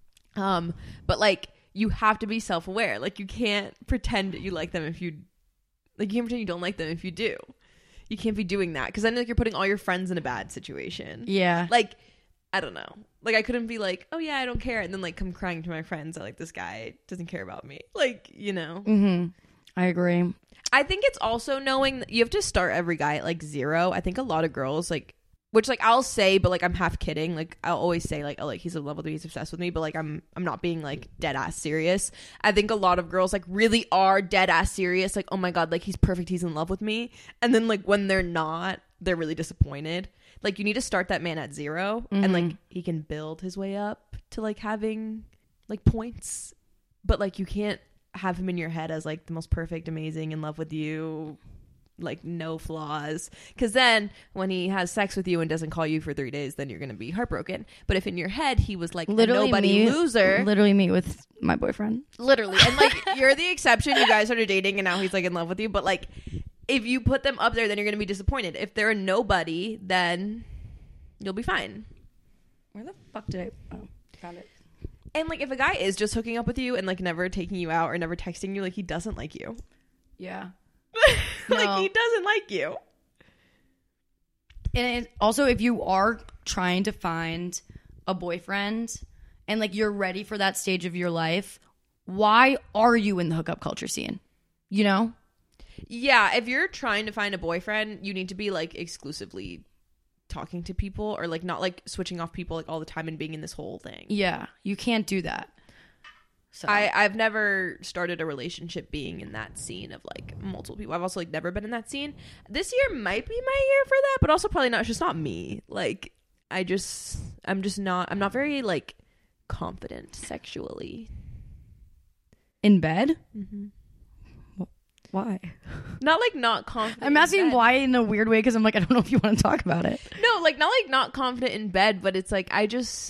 But like, you have to be self-aware. Like, you can't pretend that you like them if you, like, you can't pretend you don't like them if you do. You can't be doing that, because then like you're putting all your friends in a bad situation. Yeah. Like, I don't know. Like, I couldn't be like, oh yeah, I don't care, and then like come crying to my friends that like this guy doesn't care about me. Like, you know. Mm-hmm. I agree. I think it's also knowing that you have to start every guy at like 0. I think a lot of girls like, which like I'll say, but like I'm half kidding. Like, I'll always say like, oh, like he's in love with me, he's obsessed with me, but like I'm not being like dead ass serious. I think a lot of girls like really are dead ass serious. Like, oh my god, like he's perfect, he's in love with me, and then like when they're not, they're really disappointed. Like, you need to start that man at 0, and like he can build his way up to like having like points, but like you can't have him in your head as like the most perfect, amazing, in love with you, like no flaws, because then when he has sex with you and doesn't call you for 3 days, then you're gonna be heartbroken. But if in your head he was like Literally a nobody loser, literally me with my boyfriend, literally, and like you're the exception, you guys started dating and now he's like in love with you, but like if you put them up there, then you're gonna be disappointed. If they're a nobody, then you'll be fine. where the fuck did I found it. And like, if a guy is just hooking up with you and like never taking you out or never texting you, like he doesn't like you. Yeah. Like, No. he doesn't like you. And also, if you are trying to find a boyfriend and like you're ready for that stage of your life, why are you in the hookup culture scene? You know? Yeah, if you're trying to find a boyfriend, you need to be like exclusively talking to people, or like not like switching off people like all the time and being in this whole thing. Yeah, you can't do that. So I've never started a relationship being in that scene of like multiple people. I've also like never been in that scene. This year might be my year for that, but also probably not. It's just not me. Like, I'm not very like confident sexually. in bed? Mm-hmm. Why? Not confident. I'm asking in bed. why in a weird way, because I'm like, I don't know if you want to talk about it. No, like not confident in bed, but it's like I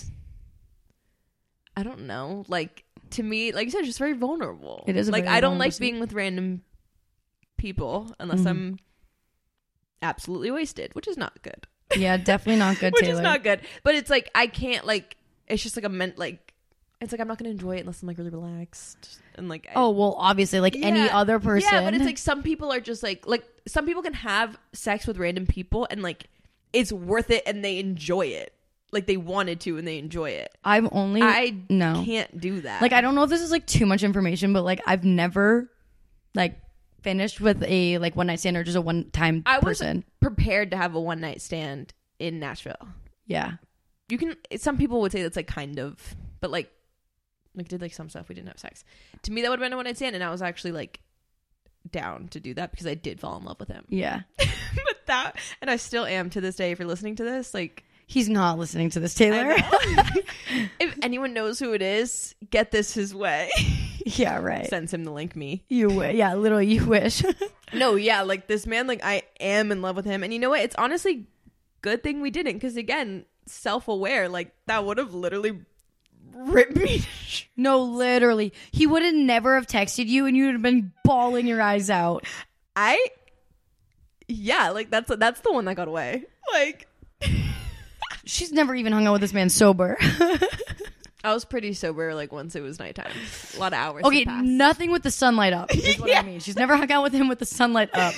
don't know. Like, to me, like you said, it's just very vulnerable. It is a like, very I don't vulnerable like scene. being with random people unless I'm absolutely wasted, which is not good. Yeah, definitely not good, Which Taylor. is not good. But it's like I can't like. It's just like it's like I'm not gonna enjoy it unless I'm like really relaxed and like. Oh, well, obviously, like any other person. Yeah, but it's like some people are just like some people can have sex with random people and like it's worth it and they enjoy it. Like, they wanted to and they enjoy it. I no. can't do that. Like, I don't know if this is like too much information, but like I've never like finished with a like one night stand or just a one time person. Was prepared to have a one night stand in Nashville. Yeah. You can. Some people would say that's like kind of, but like did like some stuff. We didn't have sex. To me, that would have been a one night stand, and I was actually like down to do that because I did fall in love with him. Yeah. But that, and I still am to this day. If you're listening to this, like. He's not listening to this, Taylor. If anyone knows who it is, get this his way. Yeah, right. Sends him to link me. Yeah, literally, you wish. No, yeah, like this man, like I am in love with him. And you know what? It's honestly good thing we didn't, because again, self-aware, like that would have literally ripped me. No, literally. He would have never have texted you and you would have been bawling your eyes out. I Yeah, like that's the one that got away. Like, She's never even hung out with this man sober. I was pretty sober like once it was nighttime. A lot of hours. Okay, had passed. nothing with the sunlight up is what I mean. She's never hung out with him with the sunlight up.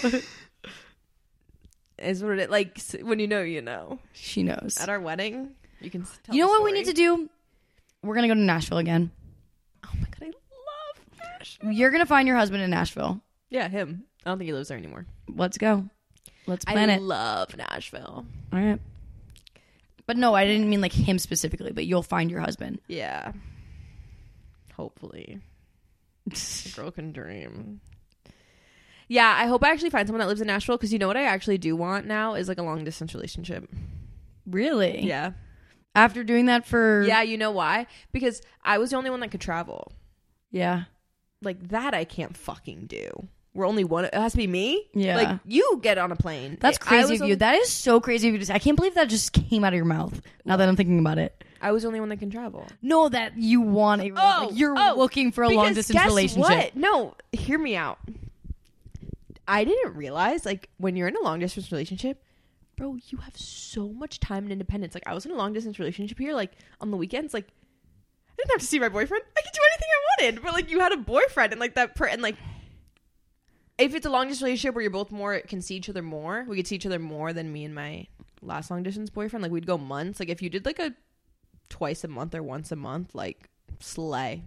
Is what it like when you know, you know. She knows. At our wedding, you can tell. You know the what we story. need to do? We're going to go to Nashville again. Oh my god, I love Nashville. You're going to find your husband in Nashville. Yeah, him. I don't think he lives there anymore. Let's go. Let's plan I it. love Nashville. All right. But no, I didn't mean like him specifically, but you'll find your husband. Yeah. Hopefully. A girl can dream. Yeah, I hope I actually find someone that lives in Nashville, because you know what I actually do want now is like a long distance relationship. Really? Yeah. After doing that for... Yeah, you know why? Because I was the only one that could travel. Yeah. Like, that I can't fucking do. We're only one. It has to be me. Yeah. Like, you get on a plane. That's I crazy was of you. That is so crazy of you to say. I can't believe that just came out of your mouth. Now that I'm thinking about it. I was the only one that can travel. No, that you want a... like, you're looking for a long-distance guess relationship. What? No, hear me out. I didn't realize, like, when you're in a long-distance relationship, bro, you have so much time and independence. Like, I was in a long-distance relationship here, like, on the weekends, like, I didn't have to see my boyfriend. I could do anything I wanted. But, like, you had a boyfriend, and, like, and, like, if it's a long-distance relationship where you're both can see each other more, we could see each other more than me and my last long-distance boyfriend. Like, we'd go months. Like, if you did, like, a twice a month or once a month, like, slay.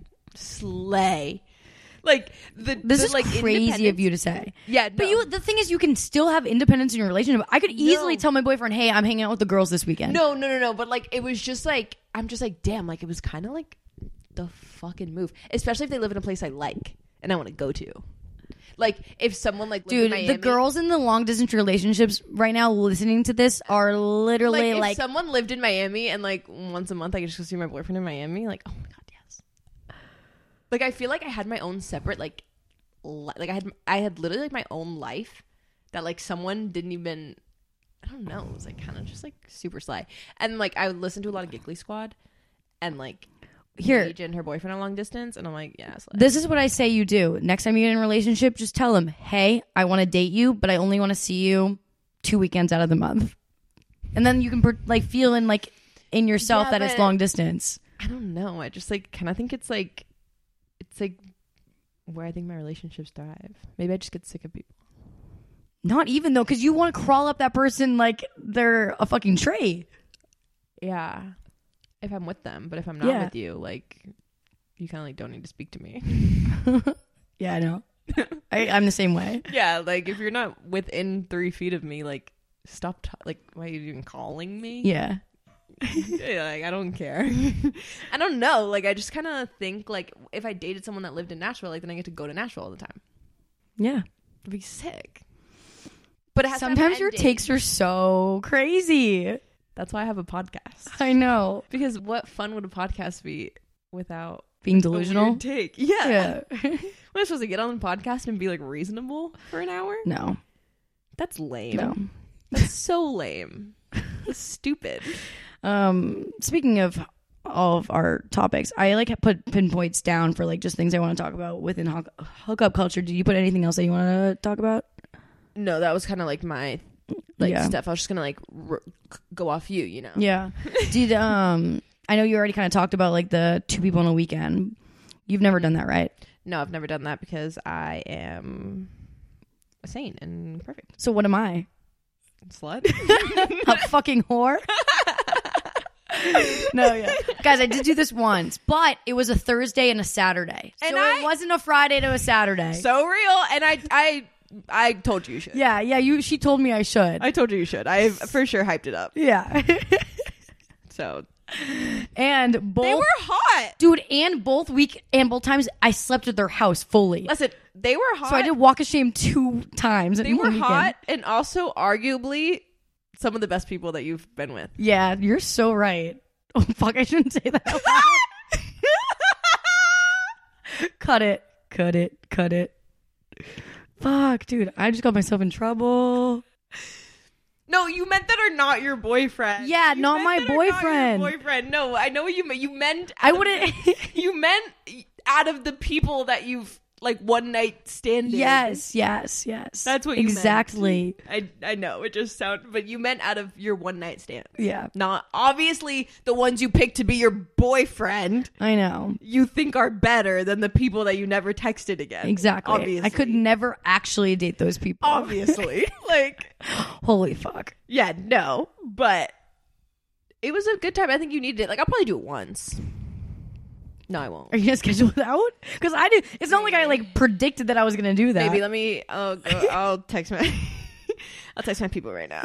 Like, This is like, crazy of you to say. Yeah, But the thing is, you can still have independence in your relationship. I could easily tell my boyfriend, hey, I'm hanging out with the girls this weekend. No. But, like, it was just, like, I'm just, like, damn. Like, it was kind of, like, the fucking move. Especially if they live in a place I like and I want to go to. Like, if someone, like, lived in Miami, the girls in the long-distance relationships right now listening to this are literally, if like... someone lived in Miami and, like, once a month I could just go see my boyfriend in Miami, like, oh, my God, yes. Like, I feel like I had my own separate, like I had literally, like, my own life that, like, someone didn't even... I don't know. It was, like, kind of just, like, super sly. And, like, I would listen to a lot of Giggly Squad and, like... Paige and her boyfriend are long distance, and I'm like, yeah. This is what I say you do. Next time you get in a relationship, just tell him, hey, I want to date you, but I only want to see you 2 weekends out of the month. And then you can like feel in yourself that it's long distance. I don't know. I just like kind of think it's like where I think my relationships thrive. Maybe I just get sick of people. Not even though, because you want to crawl up that person like they're a fucking tray. Yeah. If I'm with them, but if I'm not with you, like, you kind of like don't need to speak to me. Yeah, I know. I'm the same way. Yeah, like if you're not within 3 feet of me, like stop. Like, why are you even calling me? Yeah. Yeah, like I don't care. I don't know. Like I just kind of think like if I dated someone that lived in Nashville, like then I get to go to Nashville all the time. Yeah, it'd be sick. But it has sometimes your takes are so crazy. That's why I have a podcast. I know. Because what fun would a podcast be without being delusional? Take. Yeah. Am I supposed to get on the podcast and be like reasonable for an hour? No. That's lame. No. That's so lame. That's stupid. Speaking of all of our topics, I like put pinpoints down for like just things I want to talk about within hookup culture. Did you put anything else that you want to talk about? No, that was kind of like my stuff. I was just gonna like go off you know. Yeah. Did I know you already kind of talked about like the 2 people on a weekend. You've never done that, right? No, I've never done that because I am a saint and perfect. So what am I? Slut. A fucking whore. No, yeah, guys, I did do this once, but it was a Thursday and a Saturday, so it wasn't a Friday to a Saturday. So real, and I told you should. Yeah. She told me I should. I told you should. I for sure hyped it up. Yeah. So, and both they were hot, dude. And both times I slept at their house fully. Listen, they were hot. So I did walk of shame 2 times. They were hot, and also arguably some of the best people that you've been with. Yeah, you're so right. Oh fuck, I shouldn't say that out loud. Cut it. Fuck, dude, I just got myself in trouble. No, you meant that are not your boyfriend. Yeah, not my boyfriend. Not your boyfriend. No, I know what you meant. You meant. I wouldn't. You meant out of the people that you've like one night standing. Yes. That's what you exactly. meant. I know it just sounds, but you meant out of your one night stand. Yeah, Not obviously the ones you picked to be your boyfriend. I know. You think are better than the people that you never texted again. Exactly. Obviously. I could never actually date those people. Obviously. Like, Holy fuck. yeah, no, but it was a good time. I think you needed it. Like, I'll probably do it once. No, I won't. Are you gonna schedule it out? Because I did. It's not like I like predicted that I was gonna do that. Maybe let me. I'll text my. I'll text my people right now.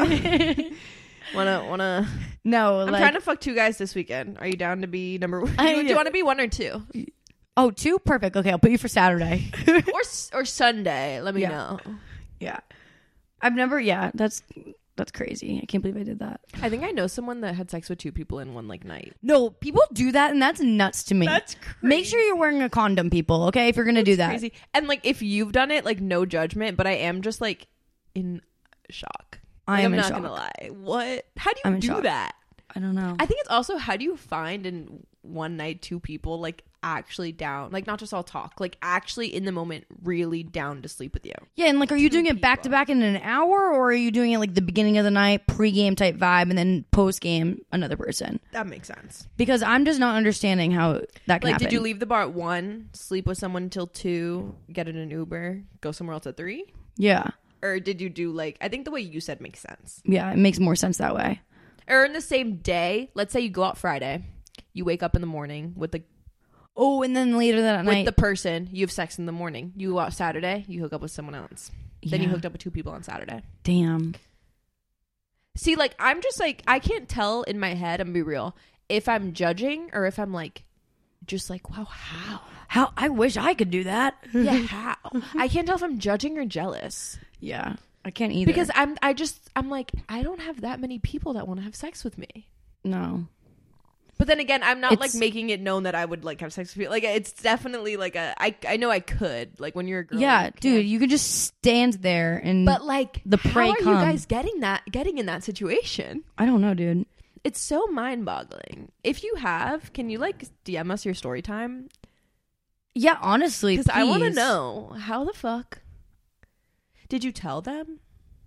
Wanna? No, I'm trying to fuck 2 guys this weekend. Are you down to be number one? Do you want to be 1 or 2? Oh, 2? Perfect. Okay, I'll put you for Saturday. or Sunday? Let me know. Yeah, I've never. Yeah, that's crazy. I can't believe I did that. I think I know someone that had sex with 2 people in one like night. No, people do that, and that's nuts to me. That's crazy. Make sure you're wearing a condom, people. Okay, if you're gonna do that. Crazy. And like, if you've done it, like, no judgment. But I am just like in shock. Like, I'm not gonna lie. What? How do you do that? I don't know. I think it's also, how do you find in one night 2 people like actually down, like not just all talk, like actually in the moment really down to sleep with you? Yeah, and like, are you doing it back to back in an hour, or are you doing it like the beginning of the night, pre-game type vibe, and then post-game another person? That makes sense. Because I'm just not understanding how that can happen. Did you leave the bar at 1, sleep with someone until 2, get in an Uber, go somewhere else at 3? Yeah. Or did you do like, I think the way you said makes sense. Yeah, it makes more sense that way. Or in the same day, let's say you go out Friday, you wake up in the morning with the Oh, and then later that night, with the person, you have sex in the morning. You go out Saturday, you hook up with someone else. Then you hooked up with 2 people on Saturday. Damn. See, like, I'm just like, I can't tell in my head, I'm gonna be real, if I'm judging or if I'm like, just like, wow, how? I wish I could do that. Yeah, how? I can't tell if I'm judging or jealous. Yeah, I can't either. Because I'm like, I don't have that many people that want to have sex with me. No. But then again, I'm not like making it known that I would like have sex with people. Like, it's definitely like I know I could, like, when you're a girl. Yeah, dude, you could just stand there and. But like, the prey how are come. you guys getting in that situation? I don't know, dude. It's so mind-boggling. If you have, can you like DM us your story time? Yeah, honestly, because I want to know, how the fuck did you tell them?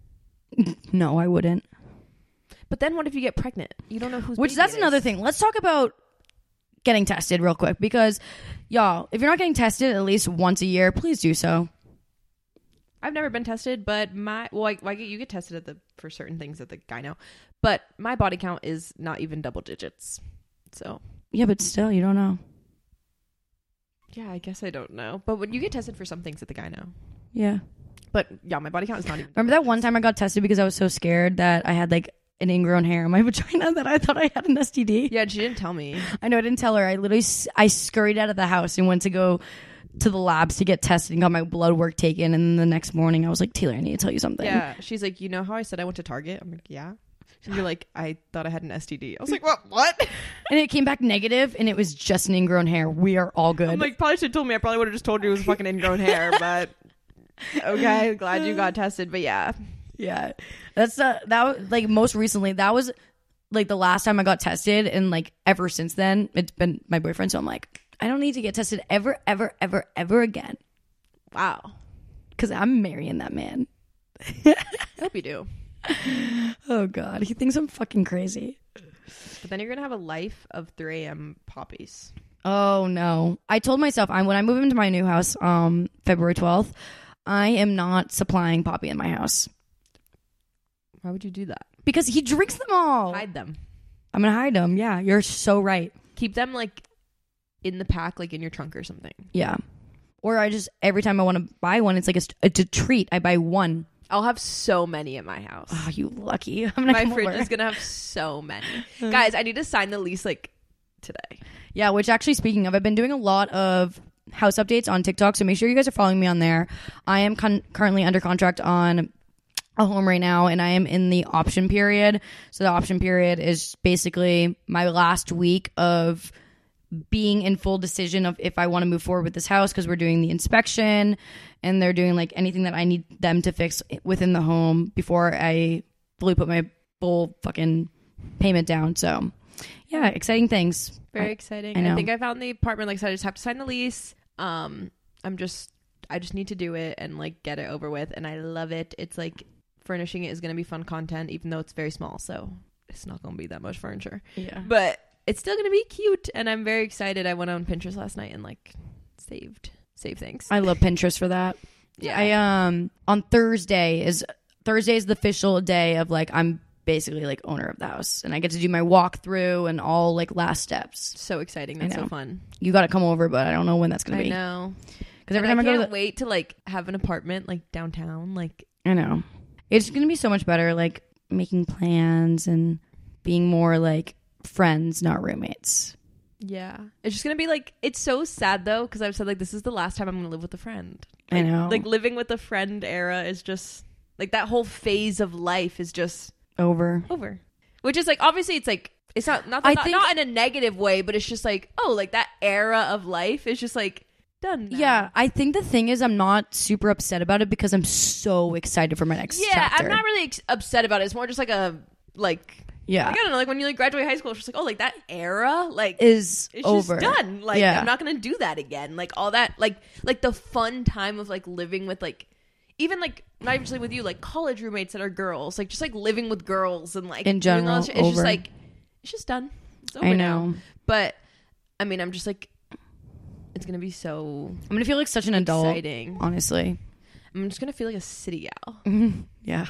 No, I wouldn't. But then what if you get pregnant? You don't know who's. Which, that's another thing. Let's talk about getting tested real quick, because y'all, if you're not getting tested at least once a year, please do so. I've never been tested, but you get tested for certain things at the gyno, but my body count is not even double digits. So yeah, but still, you don't know. Yeah, I guess I don't know. But when you get tested for some things at the gyno. Yeah. But yeah, my body count is not even. Remember that one time I got tested because I was so scared that I had like an ingrown hair in my vagina that I thought I had an STD? Yeah, she didn't tell me. I know, I didn't tell her. I scurried out of the house and went to go to the labs to get tested and got my blood work taken. And then the next morning I was like, Taylor, I need to tell you something. Yeah. She's like, you know how I said I went to Target? I'm like, yeah. You're like, I thought I had an STD. I was like, what? And it came back negative, and it was just an ingrown hair. We are all good. I'm like, probably should have told me. I probably would have just told you it was fucking ingrown hair, but okay, glad you got tested. But yeah. Yeah. That's that was like most recently. That was like the last time I got tested, and like ever since then, it's been my boyfriend. So I'm like, I don't need to get tested ever again. Wow. Because I'm marrying that man. I hope you do. Oh God, he thinks I'm fucking crazy. But then you're gonna have a life of 3 a.m. poppies. Oh no! I told myself when I move into my new house, February 12th, I am not supplying Poppy in my house. Why would you do that? Because he drinks them all. Hide them. I'm gonna hide them. Yeah, you're so right. Keep them like in the pack, like in your trunk or something. Yeah. Or I just every time I want to buy one, it's like a treat. I buy one. I'll have so many at my house. Oh, you lucky. My fridge is gonna have so many. Guys, I need to sign the lease like today. Yeah, which actually, speaking of, I've been doing a lot of house updates on TikTok, so make sure you guys are following me on there. I am currently under contract on a home right now, and I am in the option period. So the option period is basically my last week of being in full decision of if I want to move forward with this house, because we're doing the inspection and they're doing like anything that I need them to fix within the home before I fully put my full fucking payment down. So yeah, exciting things. Very exciting. I know. I think I found the apartment. Like I said, I just have to sign the lease. I'm just just need to do it and like get it over with, and I love it. It's like furnishing it is going to be fun content, even though it's very small, so it's not going to be that much furniture. Yeah. But it's still going to be cute, and I'm very excited. I went on Pinterest last night and like saved things. I love Pinterest for that. Yeah. I on Thursday is the official day of like I'm basically like owner of the house, and I get to do my walkthrough and all like last steps. So exciting. That's so fun. You got to come over, but I don't know when that's going to be. I know. Because every time I can't go to wait to like have an apartment like downtown. Like I know. It's going to be so much better, like making plans and being more like friends, not roommates. Yeah. It's just going to be like, it's so sad though, because I've said like, this is the last time I'm going to live with a friend. Like, I know. Like living with a friend era is just like that whole phase of life is just over. Which is like, obviously it's like, it's not not in a negative way, but it's just like, oh, like that era of life is just like done now. Yeah, I think the thing is I'm not super upset about it because I'm so excited for my next chapter. I'm not really upset about it. It's more just like a like yeah. Like, I don't know, like when you like graduate high school, it's just like, oh, like that era like is it's over. Just done. Like I'm not gonna do that again. Like all that like the fun time of like living with like even like not even just like with you, like college roommates that are girls, like just like living with girls and like in general, it's just like it's just done. It's over now. But I mean, I'm just like, it's gonna be so. I'm gonna feel like such an adult. Exciting. Honestly, I'm just gonna feel like a city gal. Yeah,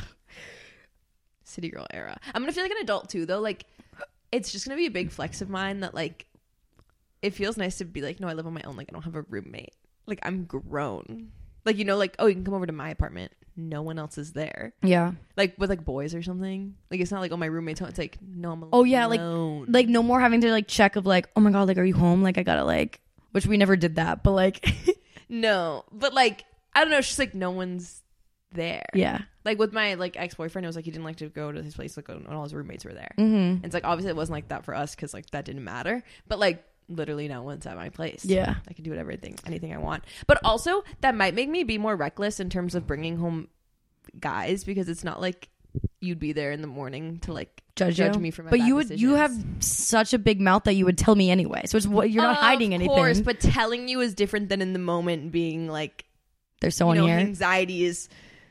city girl era. I'm gonna feel like an adult too, though. Like, it's just gonna be a big flex of mine that like, it feels nice to be like, no, I live on my own. Like, I don't have a roommate. Like, I'm grown. Like, you know, like, oh, you can come over to my apartment. No one else is there. Yeah. Like with like boys or something. Like it's not like, oh, my roommate's home. It's like, no, I'm alone. Oh yeah, like no more having to like check of like, oh my god, like are you home? Like I gotta like, which we never did that, but like no, but like I don't know. It's just like no one's there. Yeah. Like with my like ex-boyfriend, it was like he didn't like to go to his place like when all his roommates were there. Mm-hmm. And it's like obviously it wasn't like that for us because like that didn't matter. But like literally no one's at my place. Yeah. I can do anything I want. But also that might make me be more reckless in terms of bringing home guys because it's not like you'd be there in the morning to like judge me for my bad decisions. You have such a big mouth that you would tell me anyway. So it's what you're not hiding anything. Of course, but telling you is different than in the moment being like there's someone here. Anxiety's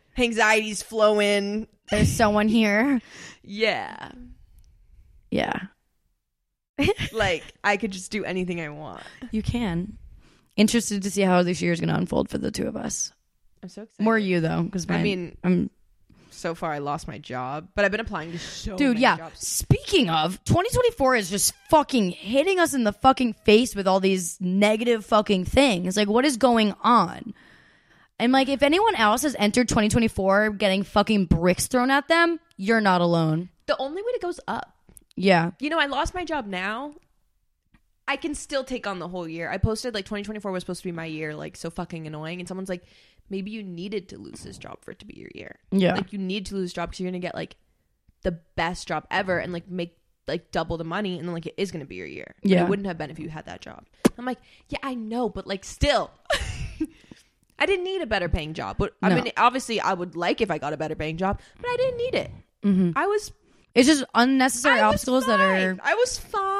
flowing. There's someone here. Yeah. Yeah. Like I could just do anything I want. You can. Interested to see how this year is going to unfold for the two of us. I'm so excited. More you though, because I'm so far I lost my job, but I've been applying to many jobs. Speaking of, 2024 is just fucking hitting us in the fucking face with all these negative fucking things. Like, what is going on? And like, if anyone else has entered 2024 getting fucking bricks thrown at them, you're not alone. The only way it goes up. Yeah. You know, I lost my job now. I can still take on the whole year. I posted like 2024 was supposed to be my year, like so fucking annoying. And someone's like, maybe you needed to lose this job for it to be your year. Yeah. Like you need to lose a job because you're going to get like the best job ever and like make like double the money. And then like it is going to be your year. Yeah. But it wouldn't have been if you had that job. I'm like, yeah, I know. But like still, I didn't need a better paying job. But I mean, obviously I would like if I got a better paying job, but I didn't need it. Mm-hmm. It's just unnecessary obstacles that are. I was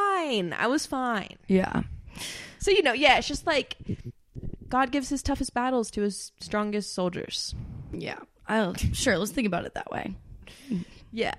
fine. Yeah. So, you know, yeah, it's just like God gives his toughest battles to his strongest soldiers. Yeah. Sure, let's think about it that way. Yeah.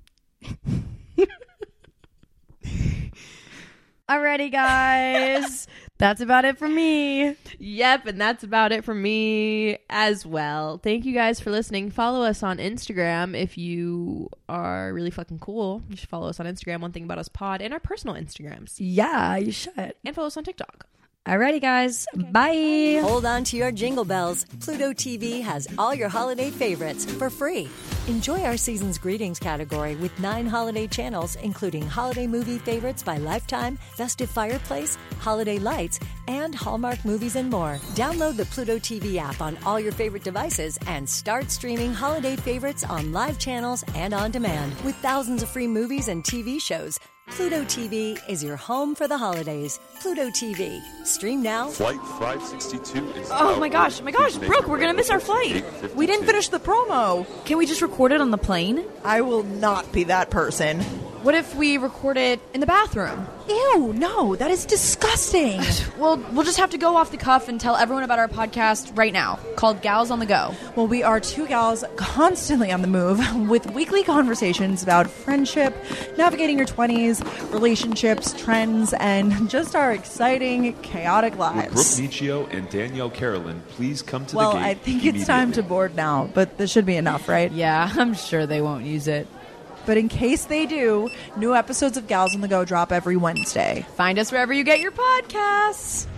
Alrighty, guys. That's about it for me. Yep, and that's about it for me as well. Thank you guys for listening. Follow us on Instagram if you are really fucking cool. You should follow us on Instagram, One Thing About Us Pod, and our personal Instagrams. Yeah, you should. And follow us on TikTok. Alrighty, guys. Okay. Bye. Hold on to your jingle bells. Pluto TV has all your holiday favorites for free. Enjoy our season's greetings category with 9 holiday channels, including holiday movie favorites by Lifetime, Festive Fireplace, Holiday Lights, and Hallmark movies and more. Download the Pluto TV app on all your favorite devices and start streaming holiday favorites on live channels and on demand. With thousands of free movies and TV shows, Pluto TV is your home for the holidays. Pluto TV. Stream now. Flight 562 is Oh my gosh, Brooke, we're gonna miss our flight. We didn't finish the promo. Can we just record it on the plane? I will not be that person. What if we record it in the bathroom? Ew, no, that is disgusting. Well, we'll just have to go off the cuff and tell everyone about our podcast right now, called Gals on the Go. Well, we are two gals constantly on the move with weekly conversations about friendship, navigating your 20s, relationships, trends, and just our exciting, chaotic Would lives. Brooke Nietzscheo and Danielle Carolyn please come to the Well, gate I think it's time to board now, but this should be enough, right? Yeah, I'm sure they won't use it. But in case they do, new episodes of Gals on the Go drop every Wednesday. Find us wherever you get your podcasts.